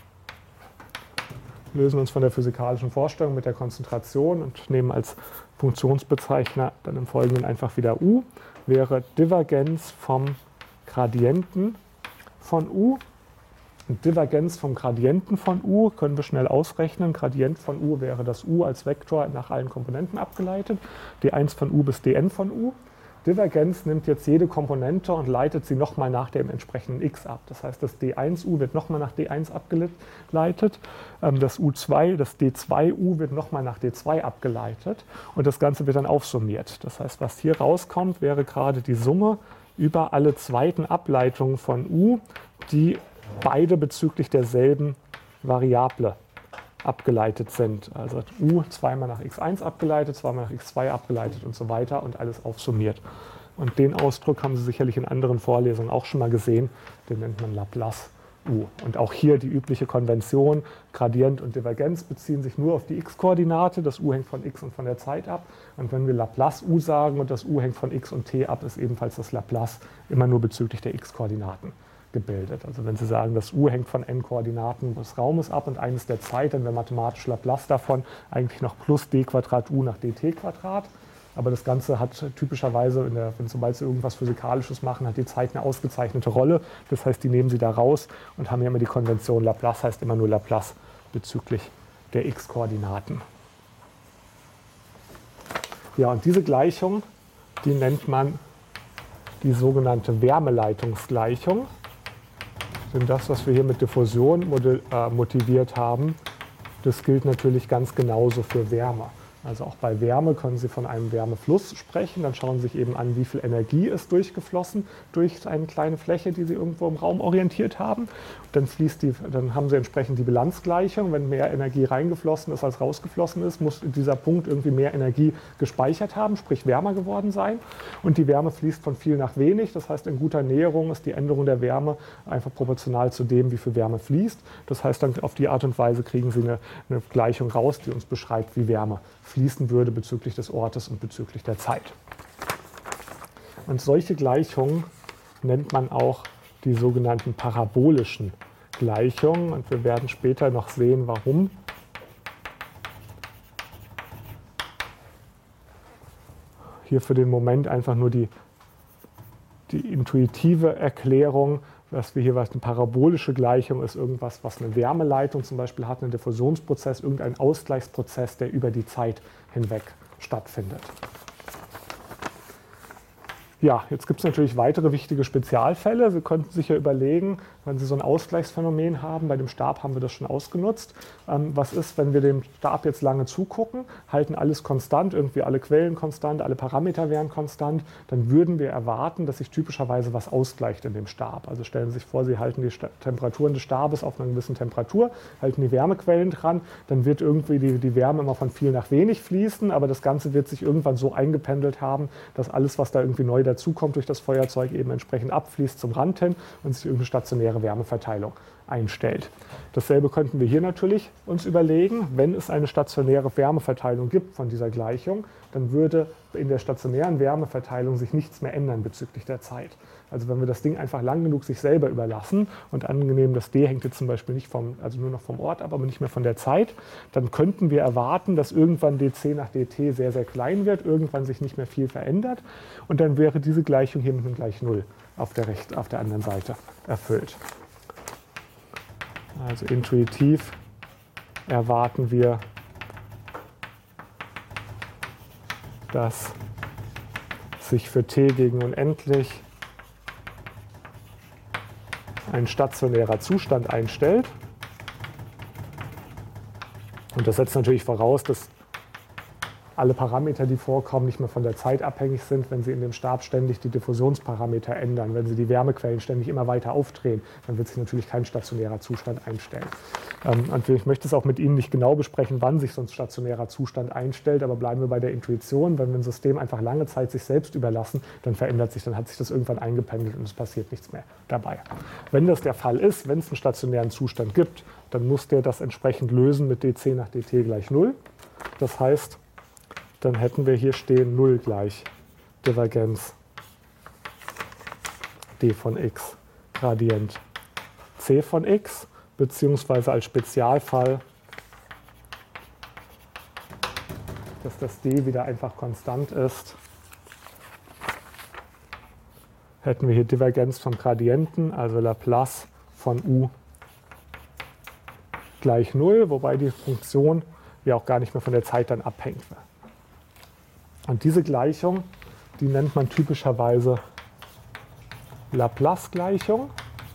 lösen uns von der physikalischen Vorstellung mit der Konzentration und nehmen als Funktionsbezeichner dann im Folgenden einfach wieder u, wäre Divergenz vom Gradienten von u. Und Divergenz vom Gradienten von u können wir schnell ausrechnen. Gradient von u wäre das u als Vektor nach allen Komponenten abgeleitet, d1 von u bis dn von u. Divergenz nimmt jetzt jede Komponente und leitet sie nochmal nach dem entsprechenden x ab. Das heißt, das d1u wird nochmal nach d1 abgeleitet, das u2, das d2u wird nochmal nach d2 abgeleitet und das Ganze wird dann aufsummiert. Das heißt, was hier rauskommt, wäre gerade die Summe über alle zweiten Ableitungen von u, die beide bezüglich derselben Variable abgeleitet sind. Also u zweimal nach x1 abgeleitet, zweimal nach x2 abgeleitet und so weiter und alles aufsummiert. Und den Ausdruck haben Sie sicherlich in anderen Vorlesungen auch schon mal gesehen, den nennt man Laplace u. Und auch hier die übliche Konvention, Gradient und Divergenz beziehen sich nur auf die x-Koordinate, das u hängt von x und von der Zeit ab. Und wenn wir Laplace u sagen und das u hängt von x und t ab, ist ebenfalls das Laplace immer nur bezüglich der x-Koordinaten gebildet. Also wenn Sie sagen, das u hängt von n Koordinaten des Raumes ab und eines der Zeit, dann wäre mathematisch Laplace davon eigentlich noch plus d Quadrat u nach dt Quadrat. Aber das Ganze hat typischerweise, sobald Sie irgendwas Physikalisches machen, hat die Zeit eine ausgezeichnete Rolle. Das heißt, die nehmen Sie da raus und haben ja immer die Konvention, Laplace heißt immer nur Laplace bezüglich der x-Koordinaten. Ja, und diese Gleichung, die nennt man die sogenannte Wärmeleitungsgleichung. Denn das, was wir hier mit Diffusion motiviert haben, das gilt natürlich ganz genauso für Wärme. Also auch bei Wärme können Sie von einem Wärmefluss sprechen. Dann schauen Sie sich eben an, wie viel Energie ist durchgeflossen durch eine kleine Fläche, die Sie irgendwo im Raum orientiert haben. Dann haben Sie entsprechend die Bilanzgleichung. Wenn mehr Energie reingeflossen ist, als rausgeflossen ist, muss dieser Punkt irgendwie mehr Energie gespeichert haben, sprich wärmer geworden sein. Und die Wärme fließt von viel nach wenig. Das heißt, in guter Näherung ist die Änderung der Wärme einfach proportional zu dem, wie viel Wärme fließt. Das heißt, dann auf die Art und Weise kriegen Sie eine Gleichung raus, die uns beschreibt, wie Wärme fließen würde bezüglich des Ortes und bezüglich der Zeit. Und solche Gleichungen nennt man auch die sogenannten parabolischen Gleichungen. Und wir werden später noch sehen, warum. Hier für den Moment einfach nur die intuitive Erklärung, dass wir hier eine parabolische Gleichung ist, irgendwas, was eine Wärmeleitung zum Beispiel hat, einen Diffusionsprozess, irgendein Ausgleichsprozess, der über die Zeit hinweg stattfindet. Ja, jetzt gibt es natürlich weitere wichtige Spezialfälle. Sie könnten sich ja überlegen, wenn Sie so ein Ausgleichsphänomen haben, bei dem Stab haben wir das schon ausgenutzt. Was ist, wenn wir dem Stab jetzt lange zugucken, halten alles konstant, irgendwie alle Quellen konstant, alle Parameter wären konstant, dann würden wir erwarten, dass sich typischerweise was ausgleicht in dem Stab. Also stellen Sie sich vor, Sie halten die Temperaturen des Stabes auf einer gewissen Temperatur, halten die Wärmequellen dran, dann wird irgendwie die Wärme immer von viel nach wenig fließen, aber das Ganze wird sich irgendwann so eingependelt haben, dass alles, was da irgendwie neu dazukommt durch das Feuerzeug, eben entsprechend abfließt zum Rand hin und sich irgendeine stationäre Wärmeverteilung einstellt. Dasselbe könnten wir hier natürlich uns überlegen. Wenn es eine stationäre Wärmeverteilung gibt von dieser Gleichung, dann würde in der stationären Wärmeverteilung sich nichts mehr ändern bezüglich der Zeit. Also wenn wir das Ding einfach lang genug sich selber überlassen und angenehm, das D hängt jetzt zum Beispiel nicht nur noch vom Ort ab, aber nicht mehr von der Zeit, dann könnten wir erwarten, dass irgendwann dc nach dt sehr, sehr klein wird, irgendwann sich nicht mehr viel verändert und dann wäre diese Gleichung hier mit einem gleich Null auf der anderen Seite erfüllt. Also intuitiv erwarten wir, dass sich für t gegen unendlich ein stationärer Zustand einstellt. Und das setzt natürlich voraus, dass alle Parameter, die vorkommen, nicht mehr von der Zeit abhängig sind, wenn Sie in dem Stab ständig die Diffusionsparameter ändern. Wenn Sie die Wärmequellen ständig immer weiter aufdrehen, dann wird sich natürlich kein stationärer Zustand einstellen. Und ich möchte es auch mit Ihnen nicht genau besprechen, wann sich so ein stationärer Zustand einstellt, aber bleiben wir bei der Intuition. Wenn wir ein System einfach lange Zeit sich selbst überlassen, dann verändert sich, dann hat sich das irgendwann eingependelt und es passiert nichts mehr dabei. Wenn das der Fall ist, wenn es einen stationären Zustand gibt, dann muss der das entsprechend lösen mit dc nach dt gleich 0. Das heißt, dann hätten wir hier stehen 0 gleich Divergenz d von x Gradient c von x, beziehungsweise als Spezialfall, dass das d wieder einfach konstant ist, hätten wir hier Divergenz vom Gradienten, also Laplace von u gleich 0, wobei die Funktion ja auch gar nicht mehr von der Zeit dann abhängt. Und diese Gleichung, die nennt man typischerweise Laplace-Gleichung,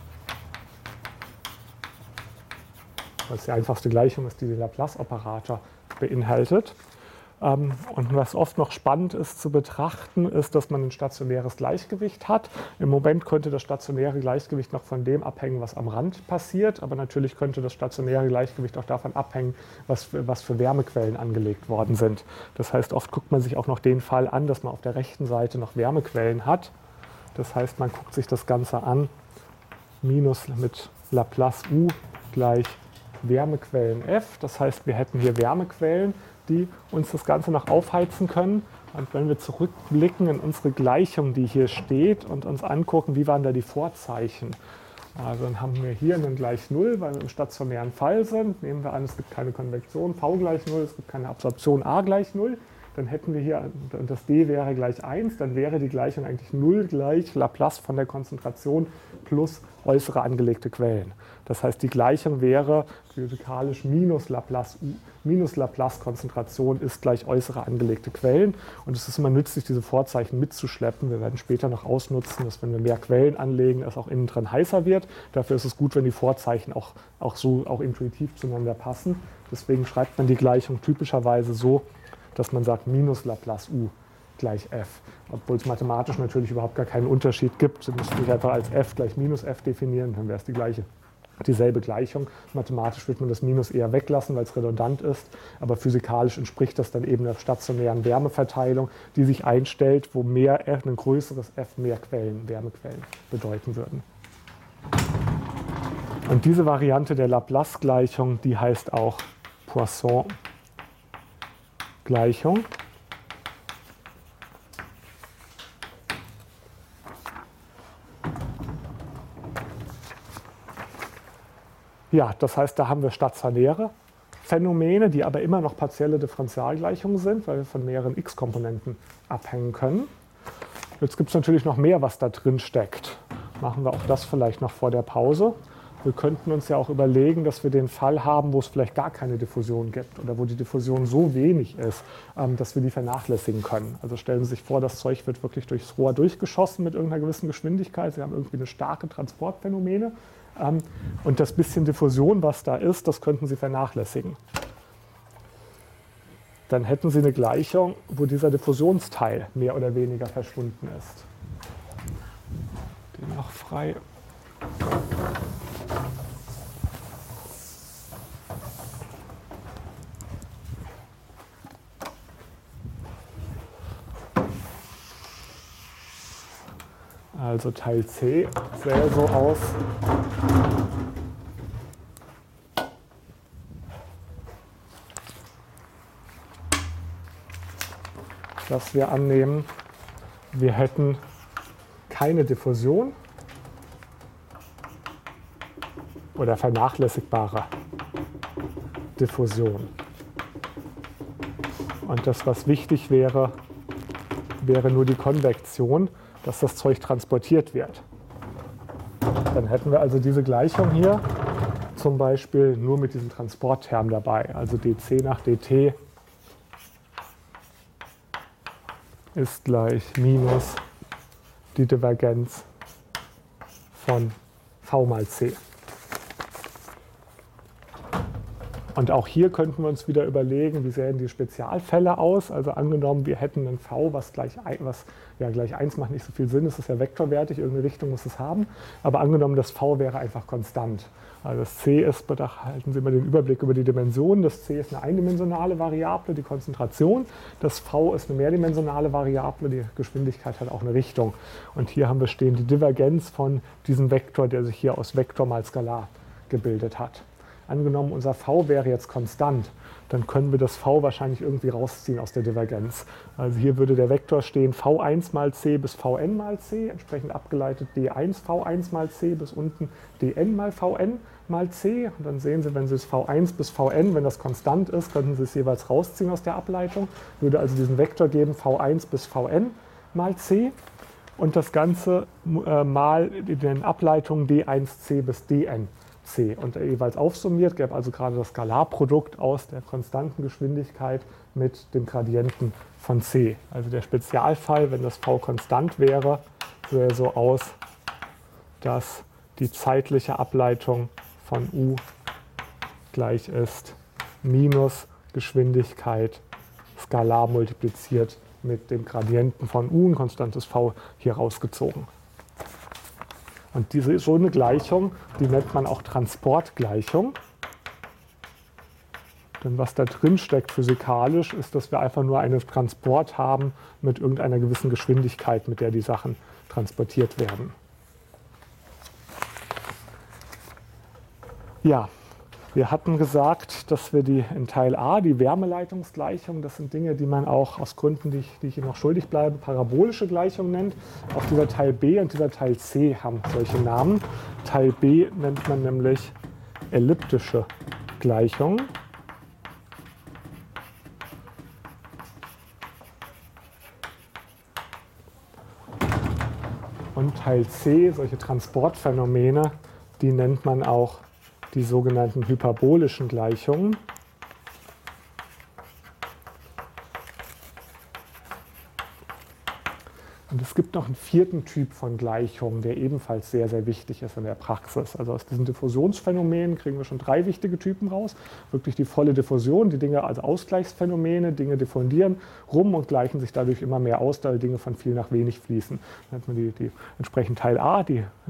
was die einfachste Gleichung ist, die den Laplace-Operator beinhaltet. Und was oft noch spannend ist zu betrachten, ist, dass man ein stationäres Gleichgewicht hat. Im Moment könnte das stationäre Gleichgewicht noch von dem abhängen, was am Rand passiert, aber natürlich könnte das stationäre Gleichgewicht auch davon abhängen, was für Wärmequellen angelegt worden sind. Das heißt, oft guckt man sich auch noch den Fall an, dass man auf der rechten Seite noch Wärmequellen hat. Das heißt, man guckt sich das Ganze an, minus mit Laplace u gleich Wärmequellen f. Das heißt, wir hätten hier Wärmequellen, die uns das Ganze noch aufheizen können. Und wenn wir zurückblicken in unsere Gleichung, die hier steht, und uns angucken, wie waren da die Vorzeichen. Also dann haben wir hier einen gleich 0, weil wir im stationären Fall sind. Nehmen wir an, es gibt keine Konvektion, v gleich 0, es gibt keine Absorption, a gleich 0. dann hätten wir hier, und das d wäre gleich 1, dann wäre die Gleichung eigentlich 0 gleich Laplace von der Konzentration plus äußere angelegte Quellen. Das heißt, die Gleichung wäre physikalisch minus Laplace Konzentration ist gleich äußere angelegte Quellen. Und es ist immer nützlich, diese Vorzeichen mitzuschleppen. Wir werden später noch ausnutzen, dass wenn wir mehr Quellen anlegen, es auch innen drin heißer wird. Dafür ist es gut, wenn die Vorzeichen auch intuitiv zueinander passen. Deswegen schreibt man die Gleichung typischerweise so, dass man sagt minus Laplace U gleich f. Obwohl es mathematisch natürlich überhaupt gar keinen Unterschied gibt. Müsste ich einfach als f gleich minus f definieren, dann wäre es dieselbe Gleichung. Mathematisch wird man das Minus eher weglassen, weil es redundant ist, aber physikalisch entspricht das dann eben der stationären Wärmeverteilung, die sich einstellt, wo mehr F, ein größeres F mehr Wärmequellen bedeuten würden. Und diese Variante der Laplace-Gleichung, die heißt auch Poisson-Gleichung. Ja, das heißt, da haben wir stationäre Phänomene, die aber immer noch partielle Differentialgleichungen sind, weil wir von mehreren x-Komponenten abhängen können. Jetzt gibt es natürlich noch mehr, was da drin steckt. Machen wir auch das vielleicht noch vor der Pause. Wir könnten uns ja auch überlegen, dass wir den Fall haben, wo es vielleicht gar keine Diffusion gibt oder wo die Diffusion so wenig ist, dass wir die vernachlässigen können. Also stellen Sie sich vor, das Zeug wird wirklich durchs Rohr durchgeschossen mit irgendeiner gewissen Geschwindigkeit. Sie haben irgendwie eine starke Transportphänomene. Und das bisschen Diffusion, was da ist, das könnten Sie vernachlässigen. Dann hätten Sie eine Gleichung, wo dieser Diffusionsteil mehr oder weniger verschwunden ist. Den noch frei. Also Teil C sähe so aus. Dass wir annehmen, wir hätten keine Diffusion oder vernachlässigbare Diffusion. Und das, was wichtig wäre, wäre nur die Konvektion, dass das Zeug transportiert wird. Dann hätten wir also diese Gleichung hier zum Beispiel nur mit diesem Transportterm dabei. Also dc nach dt ist gleich minus die Divergenz von v mal c. Und auch hier könnten wir uns wieder überlegen, wie sehen die Spezialfälle aus. Also angenommen, wir hätten ein v, was gleich 1 macht nicht so viel Sinn, es ist ja vektorwertig, irgendeine Richtung muss es haben. Aber angenommen, das v wäre einfach konstant. Also das c ist, halten Sie mal den Überblick über die Dimensionen, das c ist eine eindimensionale Variable, die Konzentration. Das v ist eine mehrdimensionale Variable, die Geschwindigkeit hat auch eine Richtung. Und hier haben wir stehen die Divergenz von diesem Vektor, der sich hier aus Vektor mal Skalar gebildet hat. Angenommen, unser v wäre jetzt konstant, dann können wir das v wahrscheinlich irgendwie rausziehen aus der Divergenz. Also hier würde der Vektor stehen v1 mal c bis vn mal c, entsprechend abgeleitet d1 v1 mal c bis unten dn mal vn mal c. Und dann sehen Sie, wenn Sie es v1 bis vn, wenn das konstant ist, könnten Sie es jeweils rausziehen aus der Ableitung. Würde also diesen Vektor geben v1 bis vn mal c. Und das Ganze mal in den Ableitungen d1c bis dn. C und jeweils aufsummiert, gäbe also gerade das Skalarprodukt aus der konstanten Geschwindigkeit mit dem Gradienten von c. Also der Spezialfall, wenn das v konstant wäre, sähe so aus, dass die zeitliche Ableitung von u gleich ist minus Geschwindigkeit skalar multipliziert mit dem Gradienten von u, ein konstantes v hier rausgezogen. Und so eine Gleichung, die nennt man auch Transportgleichung. Denn was da drin steckt physikalisch, ist, dass wir einfach nur einen Transport haben mit irgendeiner gewissen Geschwindigkeit, mit der die Sachen transportiert werden. Ja, wir hatten gesagt, dass wir in Teil A, die Wärmeleitungsgleichung, das sind Dinge, die man auch aus Gründen, die ich Ihnen noch schuldig bleibe, parabolische Gleichung nennt. Auch dieser Teil B und dieser Teil C haben solche Namen. Teil B nennt man nämlich elliptische Gleichung. Und Teil C, solche Transportphänomene, die nennt man auch die sogenannten hyperbolischen Gleichungen. Und es gibt noch einen vierten Typ von Gleichungen, der ebenfalls sehr, sehr wichtig ist in der Praxis. Also aus diesen Diffusionsphänomenen kriegen wir schon 3 wichtige Typen raus. Wirklich die volle Diffusion, die Dinge als Ausgleichsphänomene, Dinge diffundieren rum und gleichen sich dadurch immer mehr aus, da die Dinge von viel nach wenig fließen. Dann nennt man die entsprechend Teil A,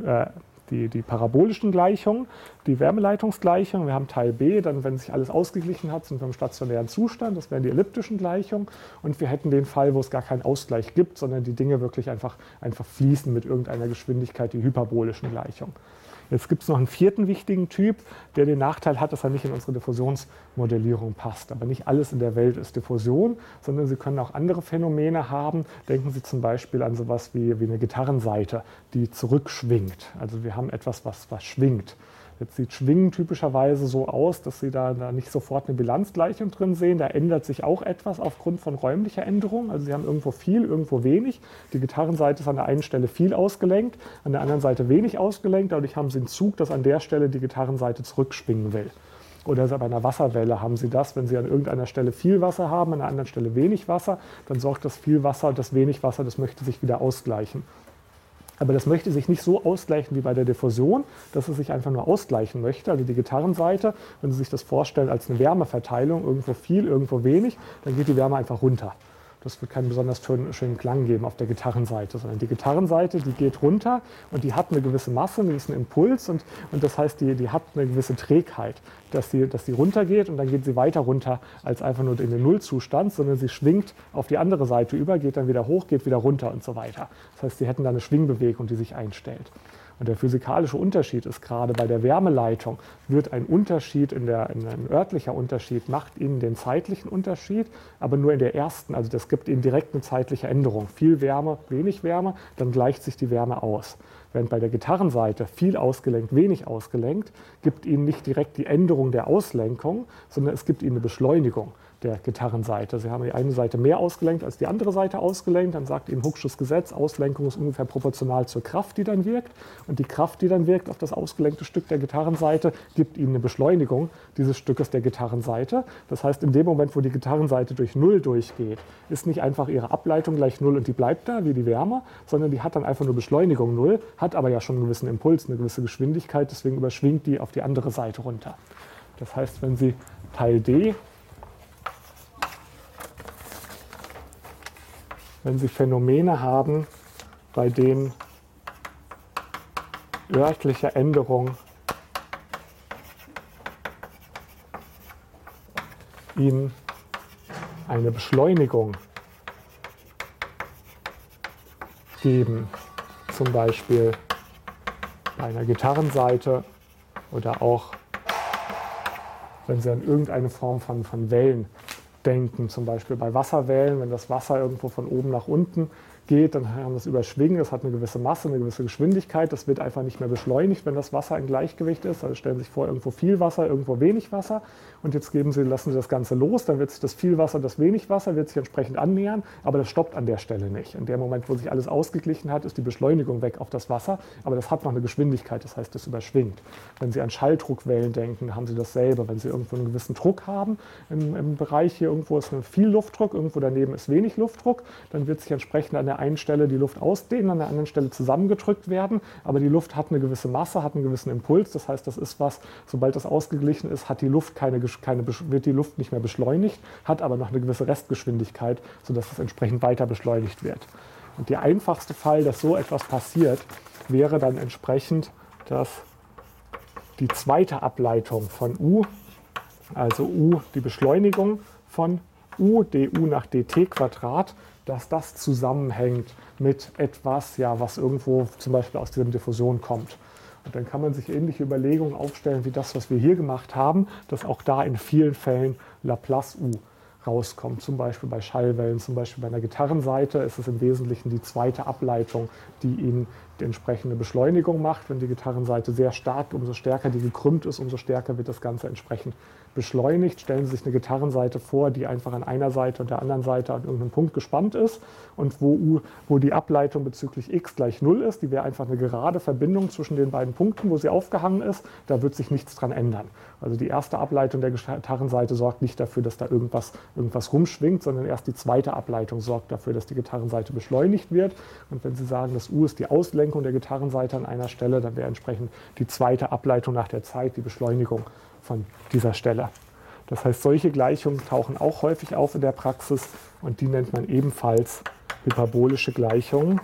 die parabolischen Gleichungen, die Wärmeleitungsgleichung. Wir haben Teil B, dann, wenn sich alles ausgeglichen hat, sind wir im stationären Zustand. Das wären die elliptischen Gleichungen. Und wir hätten den Fall, wo es gar keinen Ausgleich gibt, sondern die Dinge wirklich einfach fließen mit irgendeiner Geschwindigkeit, die hyperbolischen Gleichungen. Jetzt gibt es noch einen vierten wichtigen Typ, der den Nachteil hat, dass er nicht in unsere Diffusionsmodellierung passt. Aber nicht alles in der Welt ist Diffusion, sondern Sie können auch andere Phänomene haben. Denken Sie zum Beispiel an sowas wie eine Gitarrensaite, die zurückschwingt. Also wir haben etwas, was schwingt. Jetzt sieht Schwingen typischerweise so aus, dass Sie da nicht sofort eine Bilanzgleichung drin sehen. Da ändert sich auch etwas aufgrund von räumlicher Änderung. Also Sie haben irgendwo viel, irgendwo wenig. Die Gitarrenseite ist an der einen Stelle viel ausgelenkt, an der anderen Seite wenig ausgelenkt. Dadurch haben Sie einen Zug, dass an der Stelle die Gitarrenseite zurückschwingen will. Oder bei einer Wasserwelle haben Sie das, wenn Sie an irgendeiner Stelle viel Wasser haben, an einer anderen Stelle wenig Wasser, dann sorgt das viel Wasser und das wenig Wasser, das möchte sich wieder ausgleichen. Aber das möchte sich nicht so ausgleichen wie bei der Diffusion, dass es sich einfach nur ausgleichen möchte. Also die Gitarrenseite, wenn Sie sich das vorstellen als eine Wärmeverteilung, irgendwo viel, irgendwo wenig, dann geht die Wärme einfach runter. Das wird keinen besonders schönen Klang geben auf der Gitarrenseite, sondern die Gitarrenseite, die geht runter und die hat eine gewisse Masse, einen gewissen Impuls und das heißt, die hat eine gewisse Trägheit, dass sie runtergeht und dann geht sie weiter runter als einfach nur in den Nullzustand, sondern sie schwingt auf die andere Seite über, geht dann wieder hoch, geht wieder runter und so weiter. Das heißt, sie hätten da eine Schwingbewegung, die sich einstellt. Und der physikalische Unterschied ist gerade bei der Wärmeleitung, wird ein Unterschied, ein örtlicher Unterschied, macht Ihnen den zeitlichen Unterschied, aber nur in der ersten, also das gibt Ihnen direkt eine zeitliche Änderung. Viel Wärme, wenig Wärme, dann gleicht sich die Wärme aus. Während bei der Gitarrenseite viel ausgelenkt, wenig ausgelenkt, gibt Ihnen nicht direkt die Änderung der Auslenkung, sondern es gibt Ihnen eine Beschleunigung der Gitarrenseite. Sie haben die eine Seite mehr ausgelenkt als die andere Seite ausgelenkt, dann sagt Ihnen Hooke'sches Gesetz, Auslenkung ist ungefähr proportional zur Kraft, die dann wirkt. Und die Kraft, die dann wirkt auf das ausgelenkte Stück der Gitarrenseite, gibt Ihnen eine Beschleunigung dieses Stückes der Gitarrenseite. Das heißt, in dem Moment, wo die Gitarrenseite durch Null durchgeht, ist nicht einfach ihre Ableitung gleich Null und die bleibt da, wie die Wärme, sondern die hat dann einfach nur Beschleunigung Null, hat aber ja schon einen gewissen Impuls, eine gewisse Geschwindigkeit, deswegen überschwingt die auf die andere Seite runter. Das heißt, wenn Sie Teil D, wenn Sie Phänomene haben, bei denen örtliche Änderung Ihnen eine Beschleunigung geben, zum Beispiel bei einer Gitarrenseite oder auch, wenn Sie an irgendeine Form von Wellen denken, zum Beispiel bei Wasserwellen, wenn das Wasser irgendwo von oben nach unten geht, dann haben wir das Überschwingen, das hat eine gewisse Masse, eine gewisse Geschwindigkeit, das wird einfach nicht mehr beschleunigt, wenn das Wasser im Gleichgewicht ist. Also stellen Sie sich vor, irgendwo viel Wasser, irgendwo wenig Wasser und jetzt lassen Sie das Ganze los, dann wird sich das viel Wasser, das wenig Wasser, wird sich entsprechend annähern, aber das stoppt an der Stelle nicht. In dem Moment, wo sich alles ausgeglichen hat, ist die Beschleunigung weg auf das Wasser, aber das hat noch eine Geschwindigkeit, das heißt, das überschwingt. Wenn Sie an Schalldruckwellen denken, haben Sie dasselbe. Wenn Sie irgendwo einen gewissen Druck haben, im Bereich hier irgendwo ist viel Luftdruck, irgendwo daneben ist wenig Luftdruck, dann wird sich entsprechend an der einen Stelle die Luft ausdehnen, an der anderen Stelle zusammengedrückt werden, aber die Luft hat eine gewisse Masse, hat einen gewissen Impuls, das heißt, das ist was, sobald das ausgeglichen ist, hat die Luft wird die Luft nicht mehr beschleunigt, hat aber noch eine gewisse Restgeschwindigkeit, sodass es entsprechend weiter beschleunigt wird. Und der einfachste Fall, dass so etwas passiert, wäre dann entsprechend, dass die zweite Ableitung von U, also U, die Beschleunigung von U, du nach dt², dass das zusammenhängt mit etwas, ja, was irgendwo zum Beispiel aus dieser Diffusion kommt. Und dann kann man sich ähnliche Überlegungen aufstellen wie das, was wir hier gemacht haben, dass auch da in vielen Fällen Laplace U rauskommt. Zum Beispiel bei Schallwellen, zum Beispiel bei einer Gitarrensaite ist es im Wesentlichen die zweite Ableitung, die Ihnen die entsprechende Beschleunigung macht. Wenn die Gitarrensaite sehr stark, umso stärker die gekrümmt ist, umso stärker wird das Ganze entsprechend beschleunigt. Stellen Sie sich eine Gitarrensaite vor, die einfach an einer Seite und der anderen Seite an irgendeinem Punkt gespannt ist und wo die Ableitung bezüglich x gleich 0 ist. Die wäre einfach eine gerade Verbindung zwischen den beiden Punkten, wo sie aufgehangen ist. Da wird sich nichts dran ändern. Also die erste Ableitung der Gitarrensaite sorgt nicht dafür, dass da irgendwas rumschwingt, sondern erst die zweite Ableitung sorgt dafür, dass die Gitarrensaite beschleunigt wird. Und wenn Sie sagen, das U ist die Auslenkung der Gitarrensaite an einer Stelle, dann wäre entsprechend die zweite Ableitung nach der Zeit die Beschleunigung von dieser Stelle. Das heißt, solche Gleichungen tauchen auch häufig auf in der Praxis und die nennt man ebenfalls hyperbolische Gleichungen.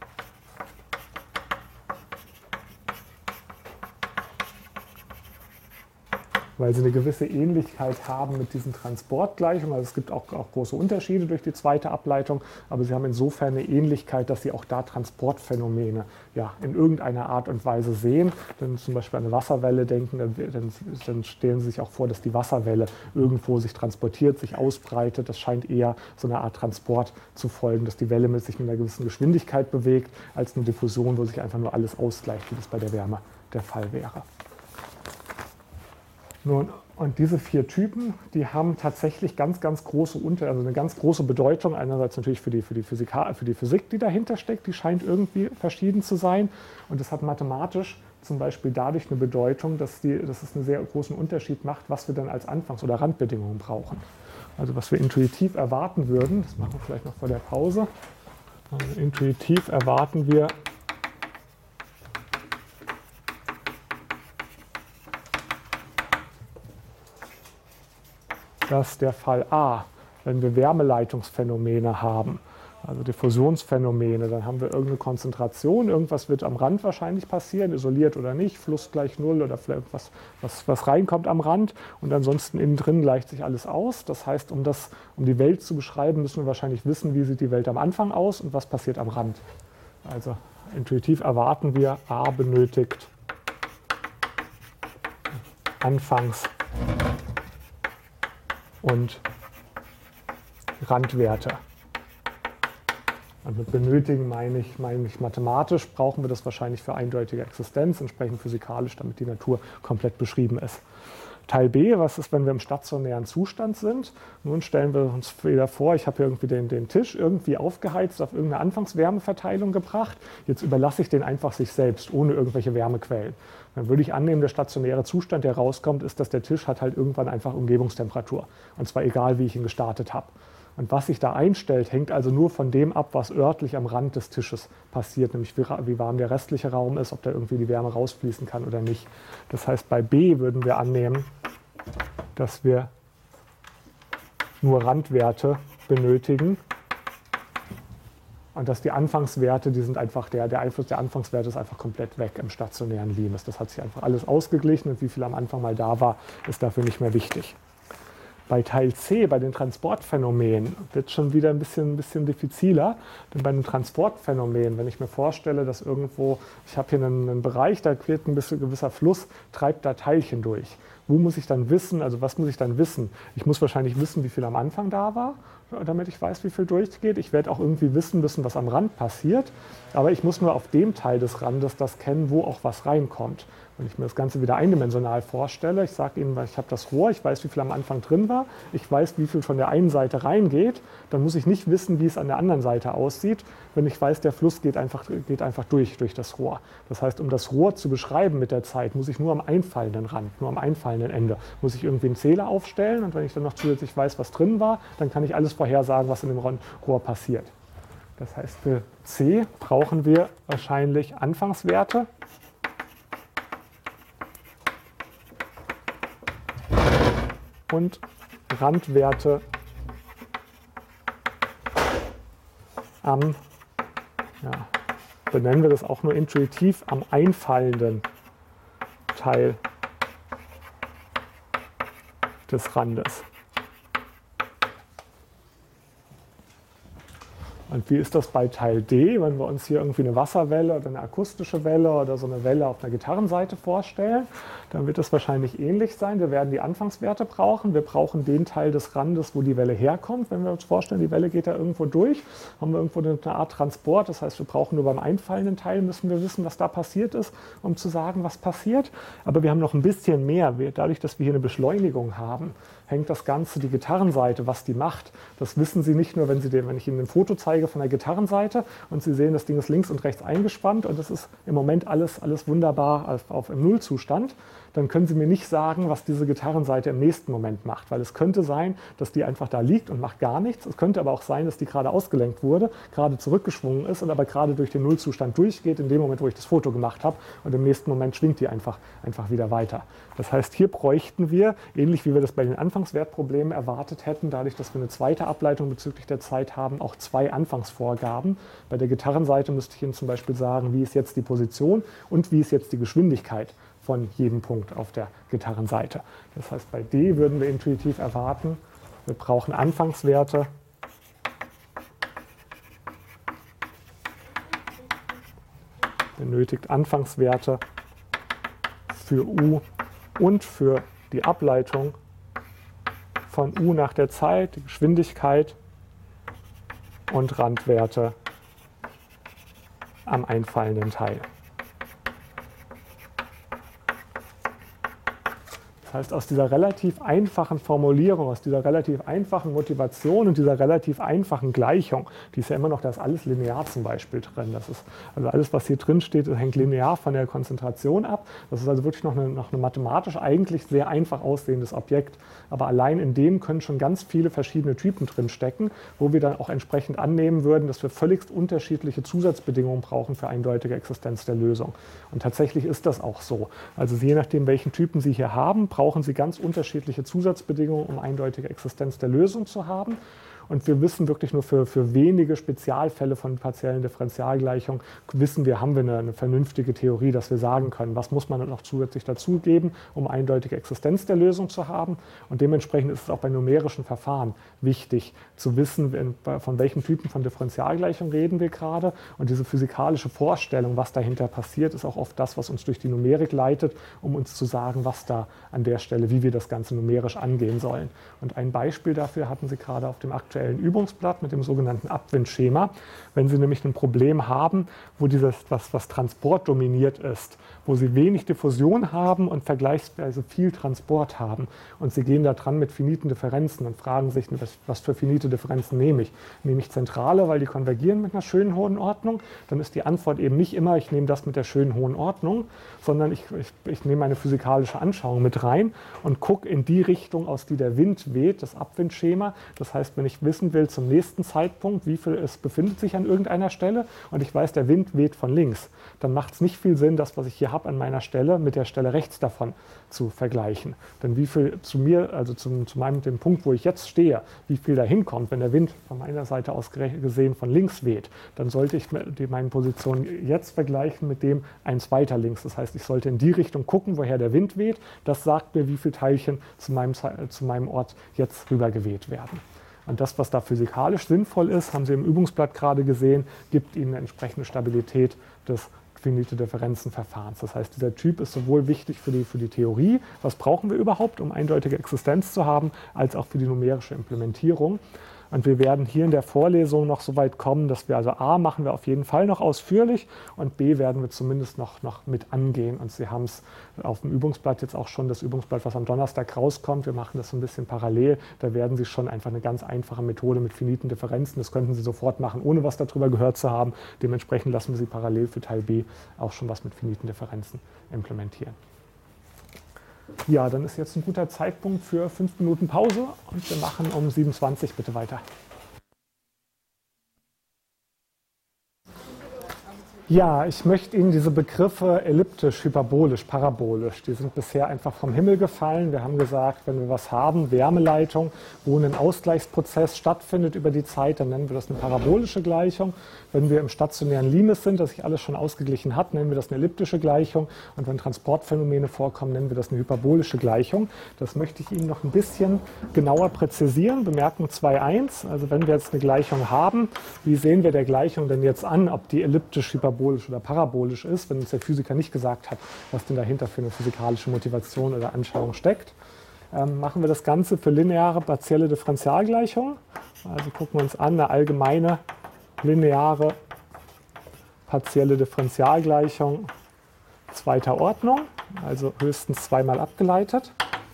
Weil sie eine gewisse Ähnlichkeit haben mit diesen Transportgleichungen. Also es gibt auch große Unterschiede durch die zweite Ableitung, aber sie haben insofern eine Ähnlichkeit, dass sie auch da Transportphänomene in irgendeiner Art und Weise sehen. Wenn Sie zum Beispiel an eine Wasserwelle denken, dann stellen Sie sich auch vor, dass die Wasserwelle irgendwo sich transportiert, sich ausbreitet. Das scheint eher so einer Art Transport zu folgen, dass die Welle sich mit einer gewissen Geschwindigkeit bewegt, als eine Diffusion, wo sich einfach nur alles ausgleicht, wie das bei der Wärme der Fall wäre. Nun, und diese 4 Typen, die haben tatsächlich ganz große also eine ganz große Bedeutung. Einerseits natürlich für die Physik, die dahinter steckt, die scheint irgendwie verschieden zu sein. Und es hat mathematisch zum Beispiel dadurch eine Bedeutung, dass es einen sehr großen Unterschied macht, was wir dann als Anfangs- oder Randbedingungen brauchen. Also was wir intuitiv erwarten würden, das machen wir vielleicht noch vor der Pause. Also intuitiv erwarten wir dass der Fall A, wenn wir Wärmeleitungsphänomene haben, also Diffusionsphänomene, dann haben wir irgendeine Konzentration, irgendwas wird am Rand wahrscheinlich passieren, isoliert oder nicht, Fluss gleich 0 oder vielleicht was reinkommt am Rand und ansonsten innen drin gleicht sich alles aus. Das heißt, um die Welt zu beschreiben, müssen wir wahrscheinlich wissen, wie sieht die Welt am Anfang aus und was passiert am Rand. Also intuitiv erwarten wir, A benötigt Anfangs- und Randwerte. Und mit benötigen meine ich mathematisch, brauchen wir das wahrscheinlich für eindeutige Existenz, entsprechend physikalisch, damit die Natur komplett beschrieben ist. Teil B, was ist, wenn wir im stationären Zustand sind? Nun stellen wir uns wieder vor, ich habe hier irgendwie den Tisch irgendwie aufgeheizt, auf irgendeine Anfangswärmeverteilung gebracht. Jetzt überlasse ich den einfach sich selbst, ohne irgendwelche Wärmequellen. Dann würde ich annehmen, der stationäre Zustand, der rauskommt, ist, dass der Tisch hat halt irgendwann einfach Umgebungstemperatur. Und zwar egal, wie ich ihn gestartet habe. Und was sich da einstellt, hängt also nur von dem ab, was örtlich am Rand des Tisches passiert, nämlich wie warm der restliche Raum ist, ob da irgendwie die Wärme rausfließen kann oder nicht. Das heißt, bei B würden wir annehmen, dass wir nur Randwerte benötigen und dass die Anfangswerte, die sind einfach, der Einfluss der Anfangswerte ist einfach komplett weg im stationären Limes. Das hat sich einfach alles ausgeglichen und wie viel am Anfang mal da war, ist dafür nicht mehr wichtig. Bei Teil C, bei den Transportphänomenen, wird es schon wieder ein bisschen diffiziler. Denn bei den Transportphänomenen, wenn ich mir vorstelle, dass irgendwo, ich habe hier einen Bereich, da quillt ein gewisser Fluss, treibt da Teilchen durch. Wo muss ich dann wissen, also was muss ich dann wissen? Ich muss wahrscheinlich wissen, wie viel am Anfang da war, damit ich weiß, wie viel durchgeht. Ich werde auch irgendwie wissen müssen, was am Rand passiert. Aber ich muss nur auf dem Teil des Randes das kennen, wo auch was reinkommt. Wenn ich mir das Ganze wieder eindimensional vorstelle, ich sage Ihnen, ich habe das Rohr, ich weiß, wie viel am Anfang drin war, ich weiß, wie viel von der einen Seite reingeht, dann muss ich nicht wissen, wie es an der anderen Seite aussieht, wenn ich weiß, der Fluss geht einfach durch das Rohr. Das heißt, um das Rohr zu beschreiben mit der Zeit, muss ich nur am einfallenden Rand, nur am einfallenden Ende, muss ich irgendwie einen Zähler aufstellen und wenn ich dann noch zusätzlich weiß, was drin war, dann kann ich alles vorhersagen, was in dem Rohr passiert. Das heißt, für C brauchen wir wahrscheinlich Anfangswerte und Randwerte benennen wir das auch nur intuitiv, am einfallenden Teil des Randes. Und wie ist das bei Teil D, wenn wir uns hier irgendwie eine Wasserwelle oder eine akustische Welle oder so eine Welle auf einer Gitarrenseite vorstellen? Dann wird es wahrscheinlich ähnlich sein. Wir werden die Anfangswerte brauchen. Wir brauchen den Teil des Randes, wo die Welle herkommt. Wenn wir uns vorstellen, die Welle geht da irgendwo durch, haben wir irgendwo eine Art Transport. Das heißt, wir brauchen nur beim einfallenden Teil, müssen wir wissen, was da passiert ist, um zu sagen, was passiert. Aber wir haben noch ein bisschen mehr. Dadurch, dass wir hier eine Beschleunigung haben, hängt das Ganze, die Gitarrenseite, was die macht. Das wissen Sie nicht nur, wenn ich Ihnen ein Foto zeige von der Gitarrenseite und Sie sehen, das Ding ist links und rechts eingespannt und das ist im Moment alles wunderbar im Nullzustand. Dann können Sie mir nicht sagen, was diese Gitarrenseite im nächsten Moment macht, weil es könnte sein, dass die einfach da liegt und macht gar nichts. Es könnte aber auch sein, dass die gerade ausgelenkt wurde, gerade zurückgeschwungen ist und aber gerade durch den Nullzustand durchgeht, in dem Moment, wo ich das Foto gemacht habe, und im nächsten Moment schwingt die einfach wieder weiter. Das heißt, hier bräuchten wir, ähnlich wie wir das bei den Anfangswertproblemen erwartet hätten, dadurch, dass wir eine zweite Ableitung bezüglich der Zeit haben, auch zwei Anfangsvorgaben. Bei der Gitarrenseite müsste ich Ihnen zum Beispiel sagen, wie ist jetzt die Position und wie ist jetzt die Geschwindigkeit von jedem Punkt auf der Gitarrenseite. Das heißt, bei D würden wir intuitiv erwarten, wir brauchen Anfangswerte benötigt Anfangswerte für U und für die Ableitung von U nach der Zeit, die Geschwindigkeit und Randwerte am einfallenden Teil. Das heißt, aus dieser relativ einfachen Formulierung, aus dieser relativ einfachen Motivation und dieser relativ einfachen Gleichung, die ist ja immer noch, da ist alles linear zum Beispiel drin. Das ist, also alles, was hier drin steht, hängt linear von der Konzentration ab. Das ist also wirklich noch eine mathematisch eigentlich sehr einfach aussehendes Objekt. Aber allein in dem können schon ganz viele verschiedene Typen drin stecken, wo wir dann auch entsprechend annehmen würden, dass wir völlig unterschiedliche Zusatzbedingungen brauchen für eindeutige Existenz der Lösung. Und tatsächlich ist das auch so. Also je nachdem, welchen Typen Sie hier haben, brauchen Sie ganz unterschiedliche Zusatzbedingungen, um eindeutige Existenz der Lösung zu haben. Und wir wissen wirklich nur für wenige Spezialfälle von partiellen Differentialgleichungen, haben wir eine vernünftige Theorie, dass wir sagen können, was muss man noch zusätzlich dazugeben, um eindeutige Existenz der Lösung zu haben. Und dementsprechend ist es auch bei numerischen Verfahren wichtig zu wissen, von welchen Typen von Differentialgleichung reden wir gerade. Und diese physikalische Vorstellung, was dahinter passiert, ist auch oft das, was uns durch die Numerik leitet, um uns zu sagen, was da an der Stelle, wie wir das Ganze numerisch angehen sollen. Und ein Beispiel dafür hatten Sie gerade auf dem aktuellen Übungsblatt mit dem sogenannten Abwindschema. Wenn Sie nämlich ein Problem haben, wo was Transport dominiert ist, wo Sie wenig Diffusion haben und vergleichsweise viel Transport haben und Sie gehen da dran mit finiten Differenzen und fragen sich, was für finite Differenzen nehme ich? Nehme ich zentrale, weil die konvergieren mit einer schönen hohen Ordnung? Dann ist die Antwort eben nicht immer, ich nehme das mit der schönen hohen Ordnung, sondern ich nehme eine physikalische Anschauung mit rein und gucke in die Richtung, aus die der Wind weht, das Abwindschema. Das heißt, wenn ich wissen will zum nächsten Zeitpunkt, wie viel es befindet sich an irgendeiner Stelle und ich weiß, der Wind weht von links, dann macht es nicht viel Sinn, das, was ich hier habe an meiner Stelle, mit der Stelle rechts davon zu vergleichen. Denn wie viel zu mir, also dem Punkt, wo ich jetzt stehe, wie viel da hinkommt, wenn der Wind von meiner Seite aus gesehen von links weht, dann sollte ich meine Position jetzt vergleichen mit dem eins weiter links. Das heißt, ich sollte in die Richtung gucken, woher der Wind weht. Das sagt mir, wie viele Teilchen zu meinem Ort jetzt rüber geweht werden. Und das, was da physikalisch sinnvoll ist, haben Sie im Übungsblatt gerade gesehen, gibt Ihnen eine entsprechende Stabilität des finite Differenzenverfahrens. Das heißt, dieser Typ ist sowohl wichtig für die Theorie, was brauchen wir überhaupt, um eindeutige Existenz zu haben, als auch für die numerische Implementierung. Und wir werden hier in der Vorlesung noch so weit kommen, dass wir also A machen wir auf jeden Fall noch ausführlich und B werden wir zumindest noch mit angehen. Und Sie haben es auf dem Übungsblatt jetzt auch schon, das Übungsblatt, was am Donnerstag rauskommt. Wir machen das so ein bisschen parallel. Da werden Sie schon einfach eine ganz einfache Methode mit finiten Differenzen. Das könnten Sie sofort machen, ohne was darüber gehört zu haben. Dementsprechend lassen wir Sie parallel für Teil B auch schon was mit finiten Differenzen implementieren. Ja, dann ist jetzt ein guter Zeitpunkt für 5 Minuten Pause und wir machen um 7:20 Uhr bitte weiter. Ja, ich möchte Ihnen diese Begriffe elliptisch, hyperbolisch, parabolisch, die sind bisher einfach vom Himmel gefallen. Wir haben gesagt, wenn wir was haben, Wärmeleitung, wo ein Ausgleichsprozess stattfindet über die Zeit, dann nennen wir das eine parabolische Gleichung. Wenn wir im stationären Limes sind, dass sich alles schon ausgeglichen hat, nennen wir das eine elliptische Gleichung. Und wenn Transportphänomene vorkommen, nennen wir das eine hyperbolische Gleichung. Das möchte ich Ihnen noch ein bisschen genauer präzisieren. Bemerkung 2.1, also wenn wir jetzt eine Gleichung haben, wie sehen wir der Gleichung denn jetzt an, ob die elliptisch, hyperbolisch oder parabolisch ist, wenn uns der Physiker nicht gesagt hat, was denn dahinter für eine physikalische Motivation oder Anschauung steckt. Machen wir das Ganze für lineare partielle Differentialgleichungen. Also gucken wir uns an, eine allgemeine lineare partielle Differentialgleichung zweiter Ordnung, also höchstens zweimal abgeleitet.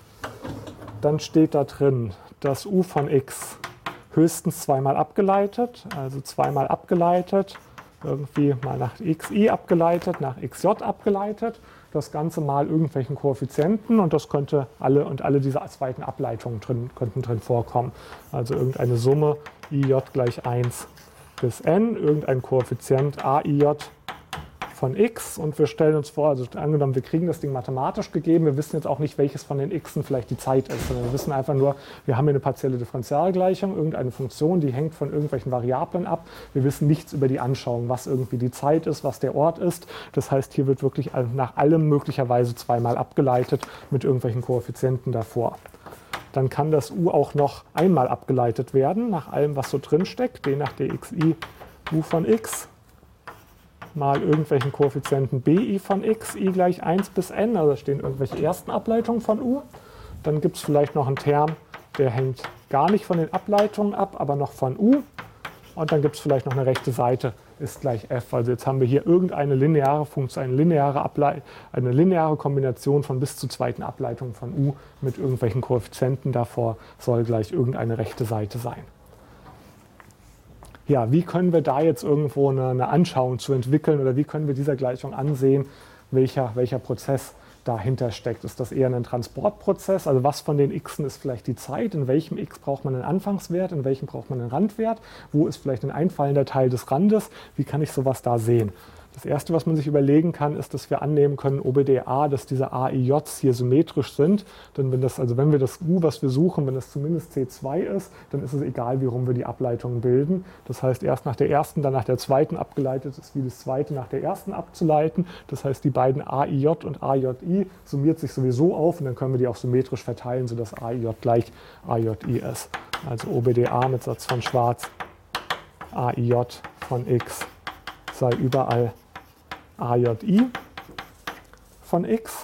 Dann steht da drin, dass u von x höchstens zweimal abgeleitet, also zweimal abgeleitet, irgendwie mal nach xi abgeleitet, nach xj abgeleitet, das Ganze mal irgendwelchen Koeffizienten und das könnte alle diese zweiten Ableitungen könnten drin vorkommen. Also irgendeine Summe ij gleich 1 bis n, irgendein Koeffizient aij von x und wir stellen uns vor, also angenommen, wir kriegen das Ding mathematisch gegeben, wir wissen jetzt auch nicht, welches von den x'en vielleicht die Zeit ist, sondern wir wissen einfach nur, wir haben hier eine partielle Differentialgleichung, irgendeine Funktion, die hängt von irgendwelchen Variablen ab. Wir wissen nichts über die Anschauung, was irgendwie die Zeit ist, was der Ort ist. Das heißt, hier wird wirklich nach allem möglicherweise zweimal abgeleitet mit irgendwelchen Koeffizienten davor. Dann kann das u auch noch einmal abgeleitet werden, nach allem, was so drin steckt, d nach dxi u von x mal irgendwelchen Koeffizienten bi von x, i gleich 1 bis n, also da stehen irgendwelche ersten Ableitungen von u. Dann gibt es vielleicht noch einen Term, der hängt gar nicht von den Ableitungen ab, aber noch von u. Und dann gibt es vielleicht noch eine rechte Seite, ist gleich f. Also jetzt haben wir hier irgendeine lineare Funktion, eine lineare Kombination von bis zu zweiten Ableitungen von u mit irgendwelchen Koeffizienten davor, soll gleich irgendeine rechte Seite sein. Ja, wie können wir da jetzt irgendwo eine Anschauung zu entwickeln oder wie können wir dieser Gleichung ansehen, welcher Prozess dahinter steckt? Ist das eher ein Transportprozess? Also was von den x'en ist vielleicht die Zeit? In welchem x braucht man einen Anfangswert? In welchem braucht man einen Randwert? Wo ist vielleicht ein einfallender Teil des Randes? Wie kann ich sowas da sehen? Das Erste, was man sich überlegen kann, ist, dass wir annehmen können, OBDA, dass diese AIJs hier symmetrisch sind. Denn wenn wir das U, was wir suchen, wenn das zumindest C2 ist, dann ist es egal, wie rum wir die Ableitungen bilden. Das heißt, erst nach der ersten, dann nach der zweiten abgeleitet ist, wie das zweite nach der ersten abzuleiten. Das heißt, die beiden AIJ und AJI summiert sich sowieso auf und dann können wir die auch symmetrisch verteilen, sodass AIJ gleich AJI ist. Also OBDA mit Satz von Schwarz, AIJ von x sei überall AJI von x.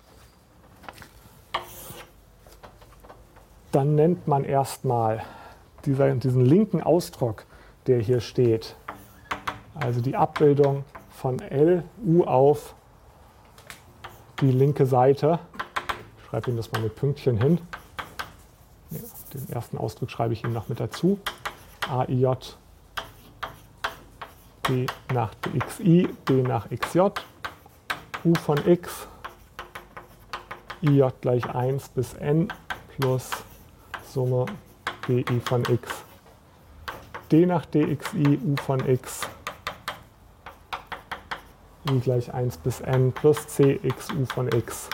Dann nennt man erstmal diesen linken Ausdruck, der hier steht, also die Abbildung von LU auf die linke Seite. Ich schreibe Ihnen das mal mit Pünktchen hin. Ja, den ersten Ausdruck schreibe ich Ihnen noch mit dazu. AIJ b nach dxi, b nach xj, u von x, ij gleich 1 bis n plus Summe bi von x, d nach dxi, u von x, i gleich 1 bis n plus cx u von x.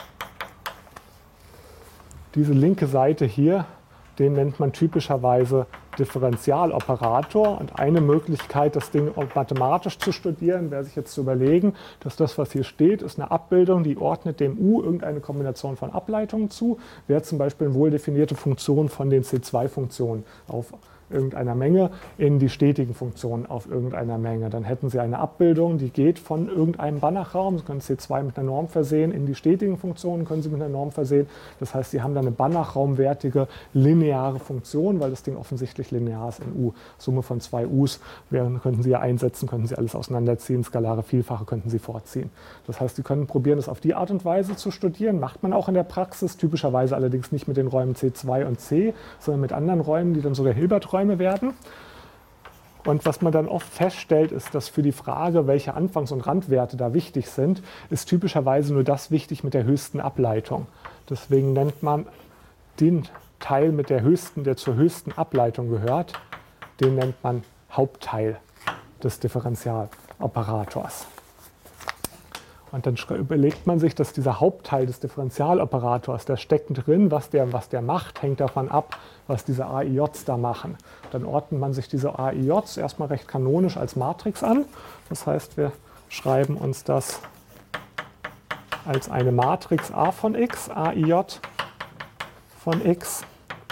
Diese linke Seite hier, den nennt man typischerweise Differentialoperator und eine Möglichkeit, das Ding mathematisch zu studieren, wäre sich jetzt zu überlegen, dass das, was hier steht, ist eine Abbildung, die ordnet dem U irgendeine Kombination von Ableitungen zu, wäre zum Beispiel eine wohl definierte Funktion von den C2-Funktionen auf irgendeiner Menge in die stetigen Funktionen auf irgendeiner Menge. Dann hätten Sie eine Abbildung, die geht von irgendeinem Banachraum, Sie können C2 mit einer Norm versehen, in die stetigen Funktionen können Sie mit einer Norm versehen. Das heißt, Sie haben dann eine banachraumwertige lineare Funktion, weil das Ding offensichtlich linear ist in U. Summe von zwei U's könnten Sie ja einsetzen, könnten Sie alles auseinanderziehen, skalare Vielfache könnten Sie vorziehen. Das heißt, Sie können probieren, das auf die Art und Weise zu studieren. Macht man auch in der Praxis, typischerweise allerdings nicht mit den Räumen C2 und C, sondern mit anderen Räumen, die dann sogar Hilbert-Räume werden. Und was man dann oft feststellt, ist, dass für die Frage, welche Anfangs- und Randwerte da wichtig sind, ist typischerweise nur das wichtig mit der höchsten Ableitung. Deswegen nennt man den Teil mit der zur höchsten Ableitung gehört, den nennt man Hauptteil des Differentialoperators. Und dann überlegt man sich, dass dieser Hauptteil des Differentialoperators, der steckt drin, was der macht, hängt davon ab, was diese AIJs da machen. Dann ordnet man sich diese AIJs erstmal recht kanonisch als Matrix an. Das heißt, wir schreiben uns das als eine Matrix A von x, AIJ von x,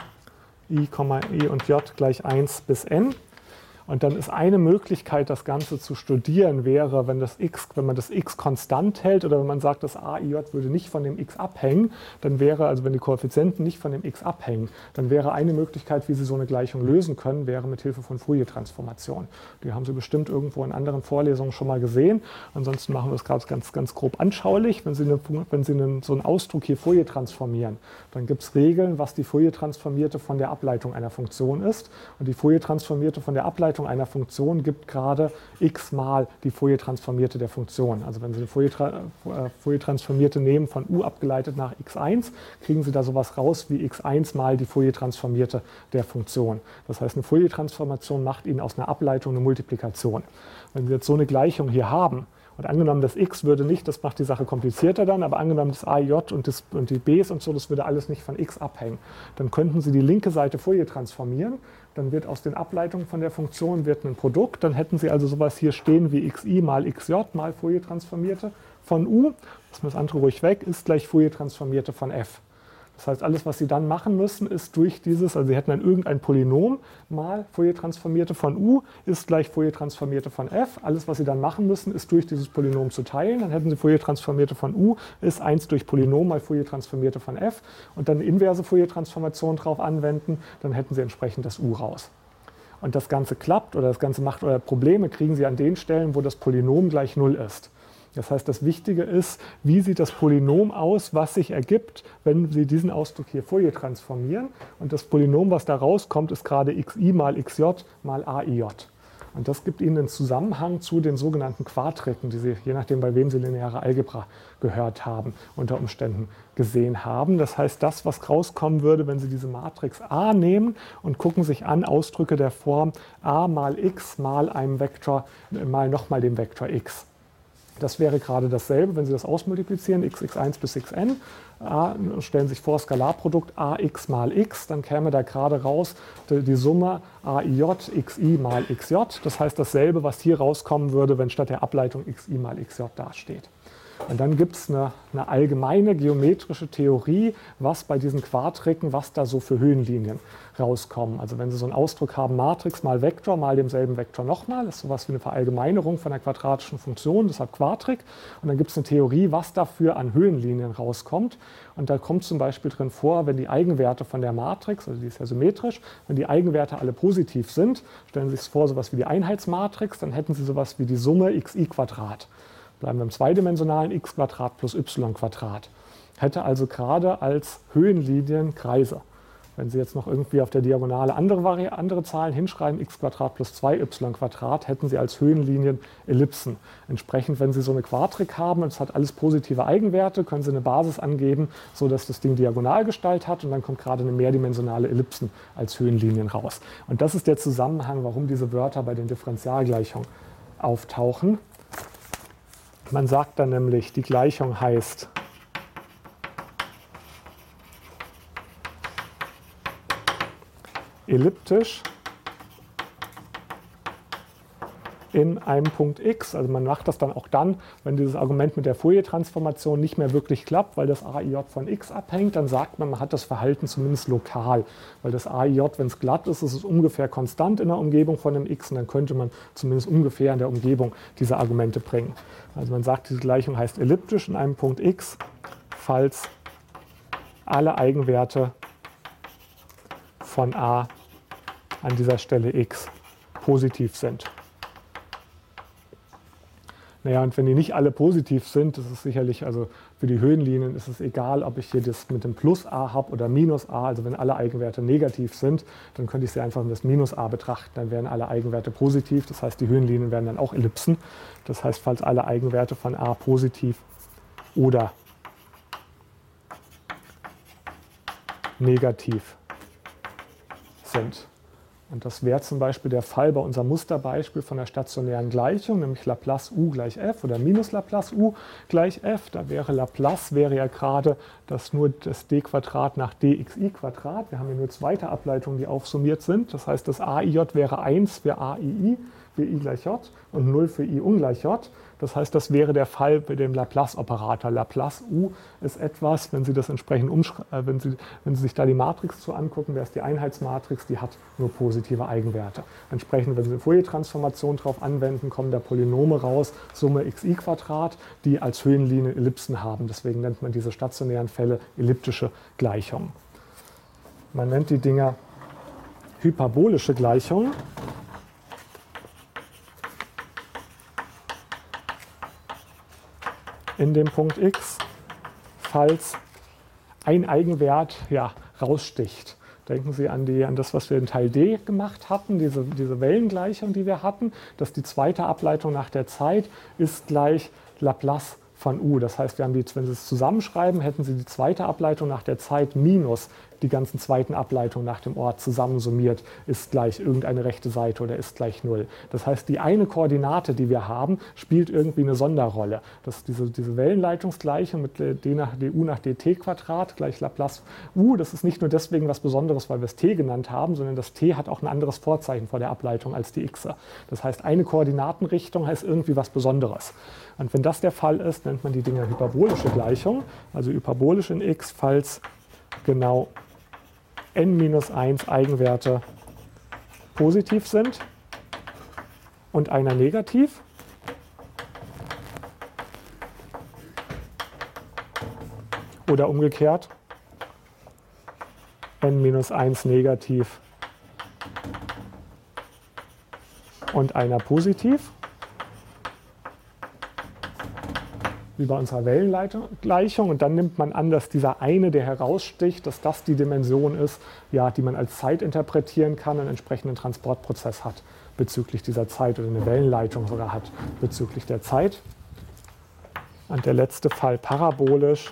I, E und J gleich 1 bis n. Und dann ist eine Möglichkeit, das Ganze zu studieren, wäre, wenn man das x konstant hält oder wenn man sagt, das AIJ würde nicht von dem x abhängen, dann wäre, also wenn die Koeffizienten nicht von dem x abhängen, dann wäre eine Möglichkeit, wie Sie so eine Gleichung lösen können, wäre mit Hilfe von Fourier-Transformation. Die haben Sie bestimmt irgendwo in anderen Vorlesungen schon mal gesehen. Ansonsten machen wir es gerade ganz grob anschaulich. Wenn Sie so einen Ausdruck hier Fourier transformieren, dann gibt es Regeln, was die Fourier-Transformierte von der Ableitung einer Funktion ist. Und die Fourier-Transformierte von der Ableitung einer Funktion gibt gerade x mal die Fourier-Transformierte der Funktion. Also wenn Sie eine Fourier-Transformierte nehmen von u abgeleitet nach x1, kriegen Sie da sowas raus wie x1 mal die Fourier-Transformierte der Funktion. Das heißt, eine Fourier-Transformation macht Ihnen aus einer Ableitung eine Multiplikation. Wenn Sie jetzt so eine Gleichung hier haben, und angenommen, das x würde nicht, das macht die Sache komplizierter dann, aber angenommen, das AIJ und die b's und so, das würde alles nicht von x abhängen. Dann könnten Sie die linke Seite Fourier transformieren, dann wird aus den Ableitungen von der Funktion ein Produkt, dann hätten Sie also sowas hier stehen wie xi mal xj mal Fourier transformierte von u, lassen wir das andere ruhig weg, ist gleich Fourier transformierte von f. Das heißt, alles, was Sie dann machen müssen, ist durch dieses, also Sie hätten dann irgendein Polynom mal Fourier transformierte von u ist gleich Fourier transformierte von f. Alles, was Sie dann machen müssen, ist durch dieses Polynom zu teilen. Dann hätten Sie Fourier transformierte von u ist 1 durch Polynom mal Fourier transformierte von f. Und dann eine inverse Fourier Transformation drauf anwenden, dann hätten Sie entsprechend das u raus. Und das Ganze klappt oder das Ganze macht oder Probleme kriegen Sie an den Stellen, wo das Polynom gleich 0 ist. Das heißt, das Wichtige ist, wie sieht das Polynom aus, was sich ergibt, wenn Sie diesen Ausdruck hier Fourier transformieren. Und das Polynom, was da rauskommt, ist gerade xi mal xj mal AIJ. Und das gibt Ihnen einen Zusammenhang zu den sogenannten Quadriken, die Sie, je nachdem bei wem Sie lineare Algebra gehört haben, unter Umständen gesehen haben. Das heißt, das, was rauskommen würde, wenn Sie diese Matrix A nehmen und gucken sich an Ausdrücke der Form a mal x mal einem Vektor, mal nochmal dem Vektor x. Das wäre gerade dasselbe, wenn Sie das ausmultiplizieren, x1 bis xn, stellen Sie sich vor, Skalarprodukt ax mal x, dann käme da gerade raus die Summe aij xi mal xj. Das heißt dasselbe, was hier rauskommen würde, wenn statt der Ableitung xi mal xj dasteht. Und dann gibt es eine allgemeine geometrische Theorie, was bei diesen Quadriken, was da so für Höhenlinien rauskommen. Also wenn Sie so einen Ausdruck haben, Matrix mal Vektor mal demselben Vektor nochmal, das ist sowas wie eine Verallgemeinerung von einer quadratischen Funktion, deshalb Quadrik. Und dann gibt es eine Theorie, was dafür an Höhenlinien rauskommt. Und da kommt zum Beispiel drin vor, wenn die Eigenwerte von der Matrix, also die ist ja symmetrisch, wenn die Eigenwerte alle positiv sind, stellen Sie sich vor, sowas wie die Einheitsmatrix, dann hätten Sie sowas wie die Summe xi Quadrat. Bleiben wir im zweidimensionalen x Quadrat plus y Quadrat. Hätte also gerade als Höhenlinien Kreise. Wenn Sie jetzt noch irgendwie auf der Diagonale andere Zahlen hinschreiben, x Quadrat plus 2y Quadrat, hätten Sie als Höhenlinien Ellipsen. Entsprechend, wenn Sie so eine Quadrik haben, und es hat alles positive Eigenwerte, können Sie eine Basis angeben, sodass das Ding Diagonalgestalt hat und dann kommt gerade eine mehrdimensionale Ellipsen als Höhenlinien raus. Und das ist der Zusammenhang, warum diese Wörter bei den Differentialgleichungen auftauchen. Man sagt dann nämlich, die Gleichung heißt elliptisch in einem Punkt x. Also man macht das dann auch dann, wenn dieses Argument mit der Fourier-Transformation nicht mehr wirklich klappt, weil das AIJ von x abhängt, dann sagt man, man hat das Verhalten zumindest lokal. Weil das AIJ, wenn es glatt ist, ist es ungefähr konstant in der Umgebung von dem x und dann könnte man zumindest ungefähr in der Umgebung diese Argumente bringen. Also man sagt, diese Gleichung heißt elliptisch in einem Punkt x, falls alle Eigenwerte von a an dieser Stelle x positiv sind. Naja, und wenn die nicht alle positiv sind, das ist sicherlich, also für die Höhenlinien ist es egal, ob ich hier das mit dem Plus a habe oder Minus a, also wenn alle Eigenwerte negativ sind, dann könnte ich sie einfach mit das Minus a betrachten, dann wären alle Eigenwerte positiv, das heißt die Höhenlinien wären dann auch Ellipsen. Das heißt, falls alle Eigenwerte von a positiv oder negativ sind. Und das wäre zum Beispiel der Fall bei unserem Musterbeispiel von der stationären Gleichung, nämlich Laplace u gleich f oder minus Laplace u gleich f. Da wäre Laplace ja gerade nur das d² nach dxi². Wir haben hier nur zweite Ableitungen, die aufsummiert sind. Das heißt, das AIJ wäre 1 für AII, für i gleich j und 0 für i ungleich j. Das heißt, das wäre der Fall bei dem Laplace-Operator. Laplace u ist etwas, wenn Sie das entsprechend wenn Sie sich da die Matrix zu angucken, wäre es die Einheitsmatrix, die hat nur positive Eigenwerte. Entsprechend, wenn Sie eine Fourier-Transformation darauf anwenden, kommen da Polynome raus, Summe xi², die als Höhenlinien Ellipsen haben. Deswegen nennt man diese stationären Fälle elliptische Gleichungen. Man nennt die Dinger hyperbolische Gleichungen. In dem Punkt x, falls ein Eigenwert raussticht. Denken Sie an das, was wir in Teil D gemacht hatten, diese Wellengleichung, die wir hatten, dass die zweite Ableitung nach der Zeit ist gleich Laplace von u. Das heißt, wenn Sie es zusammenschreiben, hätten Sie die zweite Ableitung nach der Zeit minus die ganzen zweiten Ableitungen nach dem Ort zusammensummiert, ist gleich irgendeine rechte Seite oder ist gleich 0. Das heißt, die eine Koordinate, die wir haben, spielt irgendwie eine Sonderrolle. Das ist diese Wellenleitungsgleichung mit du nach dt² gleich Laplace u. Das ist nicht nur deswegen was Besonderes, weil wir es t genannt haben, sondern das t hat auch ein anderes Vorzeichen vor der Ableitung als die x. Das heißt, eine Koordinatenrichtung heißt irgendwie was Besonderes. Und wenn das der Fall ist, nennt man die Dinger hyperbolische Gleichung, also hyperbolisch in x, falls genau n-1 Eigenwerte positiv sind und einer negativ. Oder umgekehrt, n-1 negativ und einer positiv. Wie bei unserer Wellengleichung. Und dann nimmt man an, dass dieser eine, der heraussticht, dass das die Dimension ist, die man als Zeit interpretieren kann und einen entsprechenden Transportprozess hat bezüglich dieser Zeit oder eine Wellenleitung sogar hat bezüglich der Zeit. Und der letzte Fall parabolisch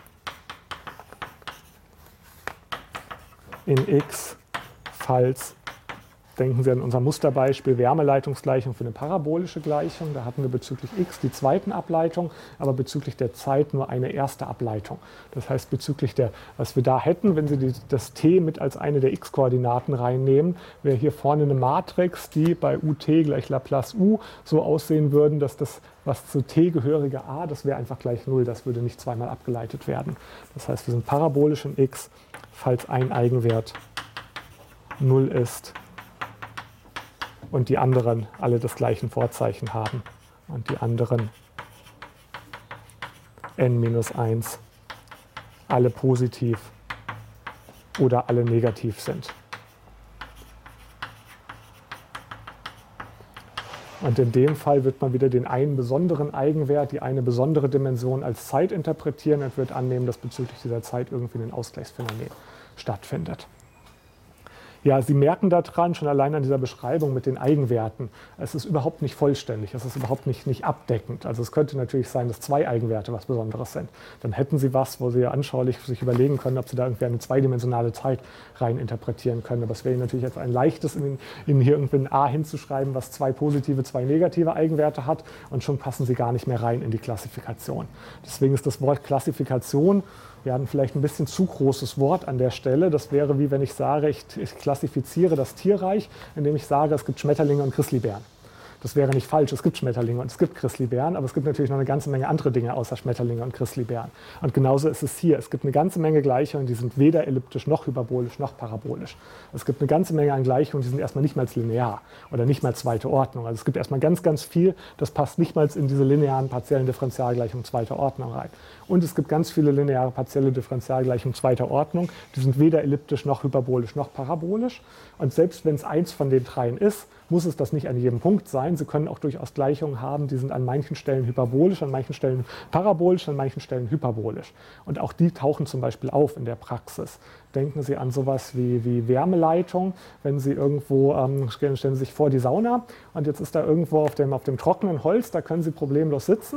in x, falls, denken Sie an unser Musterbeispiel, Wärmeleitungsgleichung für eine parabolische Gleichung. Da hatten wir bezüglich x die zweiten Ableitung, aber bezüglich der Zeit nur eine erste Ableitung. Das heißt, bezüglich was wir da hätten, wenn Sie das t mit als eine der x-Koordinaten reinnehmen, wäre hier vorne eine Matrix, die bei ut gleich Laplace u so aussehen würden, dass das, was zu t gehörige a, das wäre einfach gleich 0. Das würde nicht zweimal abgeleitet werden. Das heißt, wir sind parabolisch in x, falls ein Eigenwert 0 ist und die anderen alle das gleiche Vorzeichen haben und die anderen n-1 alle positiv oder alle negativ sind. Und in dem Fall wird man wieder den einen besonderen Eigenwert, die eine besondere Dimension als Zeit interpretieren und wird annehmen, dass bezüglich dieser Zeit irgendwie ein Ausgleichsphänomen stattfindet. Ja, Sie merken daran, schon allein an dieser Beschreibung mit den Eigenwerten, es ist überhaupt nicht vollständig, es ist überhaupt nicht abdeckend. Also es könnte natürlich sein, dass zwei Eigenwerte was Besonderes sind. Dann hätten Sie was, wo Sie anschaulich sich überlegen können, ob Sie da irgendwie eine zweidimensionale Zeit rein interpretieren können. Aber es wäre natürlich jetzt ein leichtes, Ihnen hier irgendwie ein A hinzuschreiben, was zwei positive, zwei negative Eigenwerte hat und schon passen Sie gar nicht mehr rein in die Klassifikation. Deswegen ist das Wort Klassifikation ein vielleicht ein bisschen zu großes Wort an der Stelle. Das wäre wie wenn ich sage, ich klassifiziere das Tierreich, indem ich sage, es gibt Schmetterlinge und Grizzlybären. Das wäre nicht falsch, es gibt Schmetterlinge und es gibt Grizzlybären, aber es gibt natürlich noch eine ganze Menge andere Dinge außer Schmetterlinge und Grizzlybären. Und genauso ist es hier. Es gibt eine ganze Menge Gleichungen, die sind weder elliptisch noch hyperbolisch noch parabolisch. Es gibt eine ganze Menge an Gleichungen, die sind erstmal nicht mal linear oder nicht mal zweite Ordnung. Also es gibt erstmal ganz, ganz viel, das passt nicht mal in diese linearen partiellen Differentialgleichungen zweiter Ordnung rein. Und es gibt ganz viele lineare partielle Differentialgleichungen zweiter Ordnung, die sind weder elliptisch noch hyperbolisch noch parabolisch. Und selbst wenn es eins von den dreien ist, muss es das nicht an jedem Punkt sein. Sie können auch durchaus Gleichungen haben, die sind an manchen Stellen hyperbolisch, an manchen Stellen parabolisch, an manchen Stellen hyperbolisch. Und auch die tauchen zum Beispiel auf in der Praxis. Denken Sie an sowas wie Wärmeleitung. Wenn Sie irgendwo, stellen Sie sich vor die Sauna und jetzt ist da irgendwo auf dem trockenen Holz, da können Sie problemlos sitzen.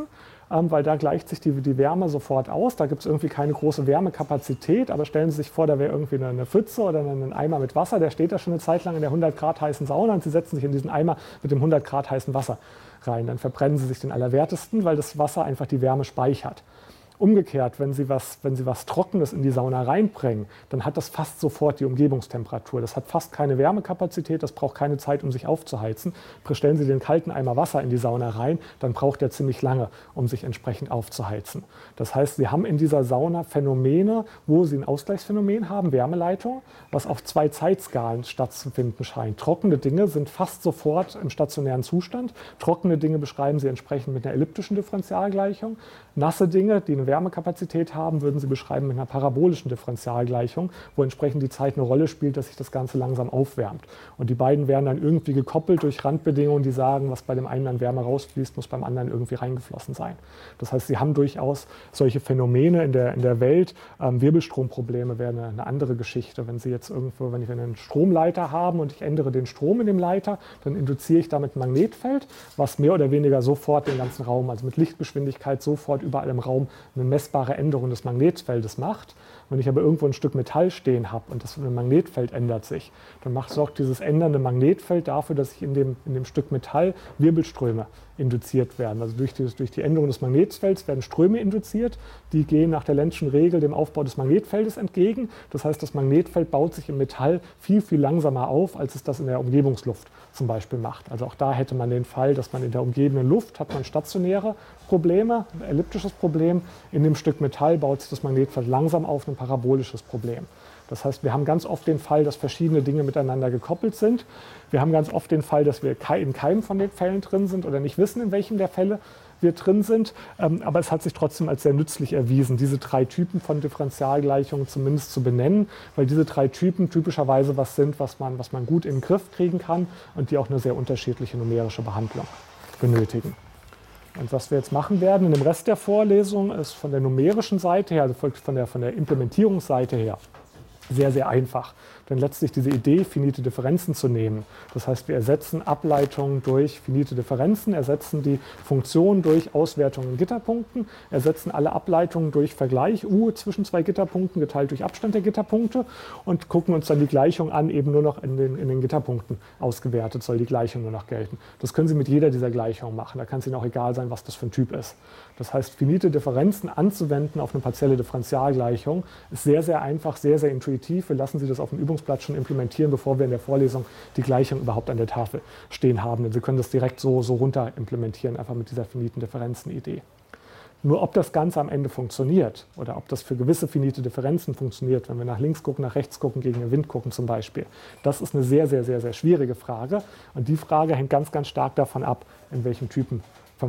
weil da gleicht sich die Wärme sofort aus. Da gibt es irgendwie keine große Wärmekapazität, aber stellen Sie sich vor, da wäre irgendwie eine Pfütze oder ein Eimer mit Wasser, der steht da schon eine Zeit lang in der 100 Grad heißen Sauna und Sie setzen sich in diesen Eimer mit dem 100 Grad heißen Wasser rein. Dann verbrennen Sie sich den Allerwertesten, weil das Wasser einfach die Wärme speichert. Umgekehrt, wenn Sie was Trockenes in die Sauna reinbringen, dann hat das fast sofort die Umgebungstemperatur. Das hat fast keine Wärmekapazität, das braucht keine Zeit, um sich aufzuheizen. Stellen Sie den kalten Eimer Wasser in die Sauna rein, dann braucht der ziemlich lange, um sich entsprechend aufzuheizen. Das heißt, Sie haben in dieser Sauna Phänomene, wo Sie ein Ausgleichsphänomen haben, Wärmeleitung, was auf 2 Zeitskalen stattzufinden scheint. Trockene Dinge sind fast sofort im stationären Zustand. Trockene Dinge beschreiben Sie entsprechend mit einer elliptischen Differentialgleichung. Nasse Dinge, die eine Wärmekapazität haben, würden Sie beschreiben mit einer parabolischen Differentialgleichung, wo entsprechend die Zeit eine Rolle spielt, dass sich das Ganze langsam aufwärmt. Und die beiden werden dann irgendwie gekoppelt durch Randbedingungen, die sagen, was bei dem einen an Wärme rausfließt, muss beim anderen irgendwie reingeflossen sein. Das heißt, Sie haben durchaus solche Phänomene in der Welt. Wirbelstromprobleme wären eine andere Geschichte. Wenn Sie jetzt irgendwo, wenn ich einen Stromleiter haben und ich ändere den Strom in dem Leiter, dann induziere ich damit ein Magnetfeld, was mehr oder weniger sofort den ganzen Raum, also mit Lichtgeschwindigkeit sofort überall im Raum eine messbare Änderung des Magnetfeldes macht. Wenn ich aber irgendwo ein Stück Metall stehen habe und das Magnetfeld ändert sich, dann sorgt dieses ändernde Magnetfeld dafür, dass sich in dem Stück Metall Wirbelströme induziert werden. Also durch die Änderung des Magnetfelds werden Ströme induziert, die gehen nach der Lenzschen Regel dem Aufbau des Magnetfeldes entgegen. Das heißt, das Magnetfeld baut sich im Metall viel, viel langsamer auf, als es das in der Umgebungsluft zum Beispiel macht. Also auch da hätte man den Fall, dass man in der umgebenden Luft hat man stationäre Probleme, ein elliptisches Problem. In dem Stück Metall baut sich das Magnetfeld langsam auf, ein parabolisches Problem. Das heißt, wir haben ganz oft den Fall, dass verschiedene Dinge miteinander gekoppelt sind. Wir haben ganz oft den Fall, dass wir in keinem von den Fällen drin sind oder nicht wissen, in welchem der Fälle wir drin sind. Aber es hat sich trotzdem als sehr nützlich erwiesen, diese 3 Typen von Differentialgleichungen zumindest zu benennen, weil diese 3 Typen typischerweise was sind, was man gut in den Griff kriegen kann und die auch eine sehr unterschiedliche numerische Behandlung benötigen. Und was wir jetzt machen werden in dem Rest der Vorlesung ist von der numerischen Seite her, also von der Implementierungsseite her, sehr, sehr einfach. Denn letztlich diese Idee, finite Differenzen zu nehmen. Das heißt, wir ersetzen Ableitungen durch finite Differenzen, ersetzen die Funktion durch Auswertungen in Gitterpunkten, ersetzen alle Ableitungen durch Vergleich U zwischen 2 Gitterpunkten geteilt durch Abstand der Gitterpunkte und gucken uns dann die Gleichung an, eben nur noch in den Gitterpunkten ausgewertet soll die Gleichung nur noch gelten. Das können Sie mit jeder dieser Gleichungen machen. Da kann es Ihnen auch egal sein, was das für ein Typ ist. Das heißt, finite Differenzen anzuwenden auf eine partielle Differentialgleichung ist sehr, sehr einfach, sehr, sehr intuitiv. Wir lassen Sie das auf dem Übungsblatt schon implementieren, bevor wir in der Vorlesung die Gleichung überhaupt an der Tafel stehen haben. Denn Sie können das direkt so runter implementieren, einfach mit dieser finiten Differenzen-Idee. Nur ob das Ganze am Ende funktioniert oder ob das für gewisse finite Differenzen funktioniert, wenn wir nach links gucken, nach rechts gucken, gegen den Wind gucken zum Beispiel, das ist eine sehr, sehr, sehr, sehr schwierige Frage. Und die Frage hängt ganz, ganz stark davon ab, von welchem Typen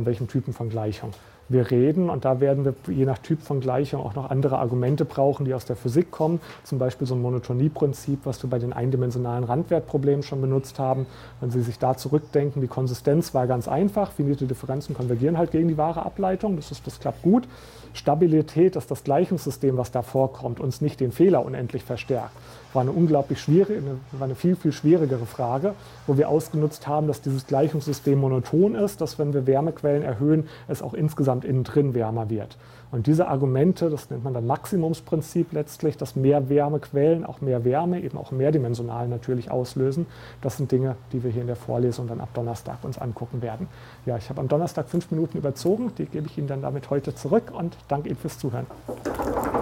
von Gleichung wir reden. Und da werden wir je nach Typ von Gleichung auch noch andere Argumente brauchen, die aus der Physik kommen. Zum Beispiel so ein Monotonieprinzip, was wir bei den eindimensionalen Randwertproblemen schon benutzt haben. Wenn Sie sich da zurückdenken, die Konsistenz war ganz einfach. Finite Differenzen konvergieren halt gegen die wahre Ableitung. Das klappt gut. Stabilität, dass das Gleichungssystem, was da vorkommt, uns nicht den Fehler unendlich verstärkt, war eine unglaublich schwierige, war eine viel, viel schwierigere Frage, wo wir ausgenutzt haben, dass dieses Gleichungssystem monoton ist, dass wenn wir Wärmequellen erhöhen, es auch insgesamt innen drin wärmer wird. Und diese Argumente, das nennt man dann Maximumsprinzip letztlich, dass mehr Wärmequellen auch mehr Wärme, eben auch mehrdimensional natürlich auslösen. Das sind Dinge, die wir hier in der Vorlesung dann ab Donnerstag uns angucken werden. Ja, ich habe am Donnerstag 5 Minuten überzogen, die gebe ich Ihnen dann damit heute zurück und danke Ihnen fürs Zuhören.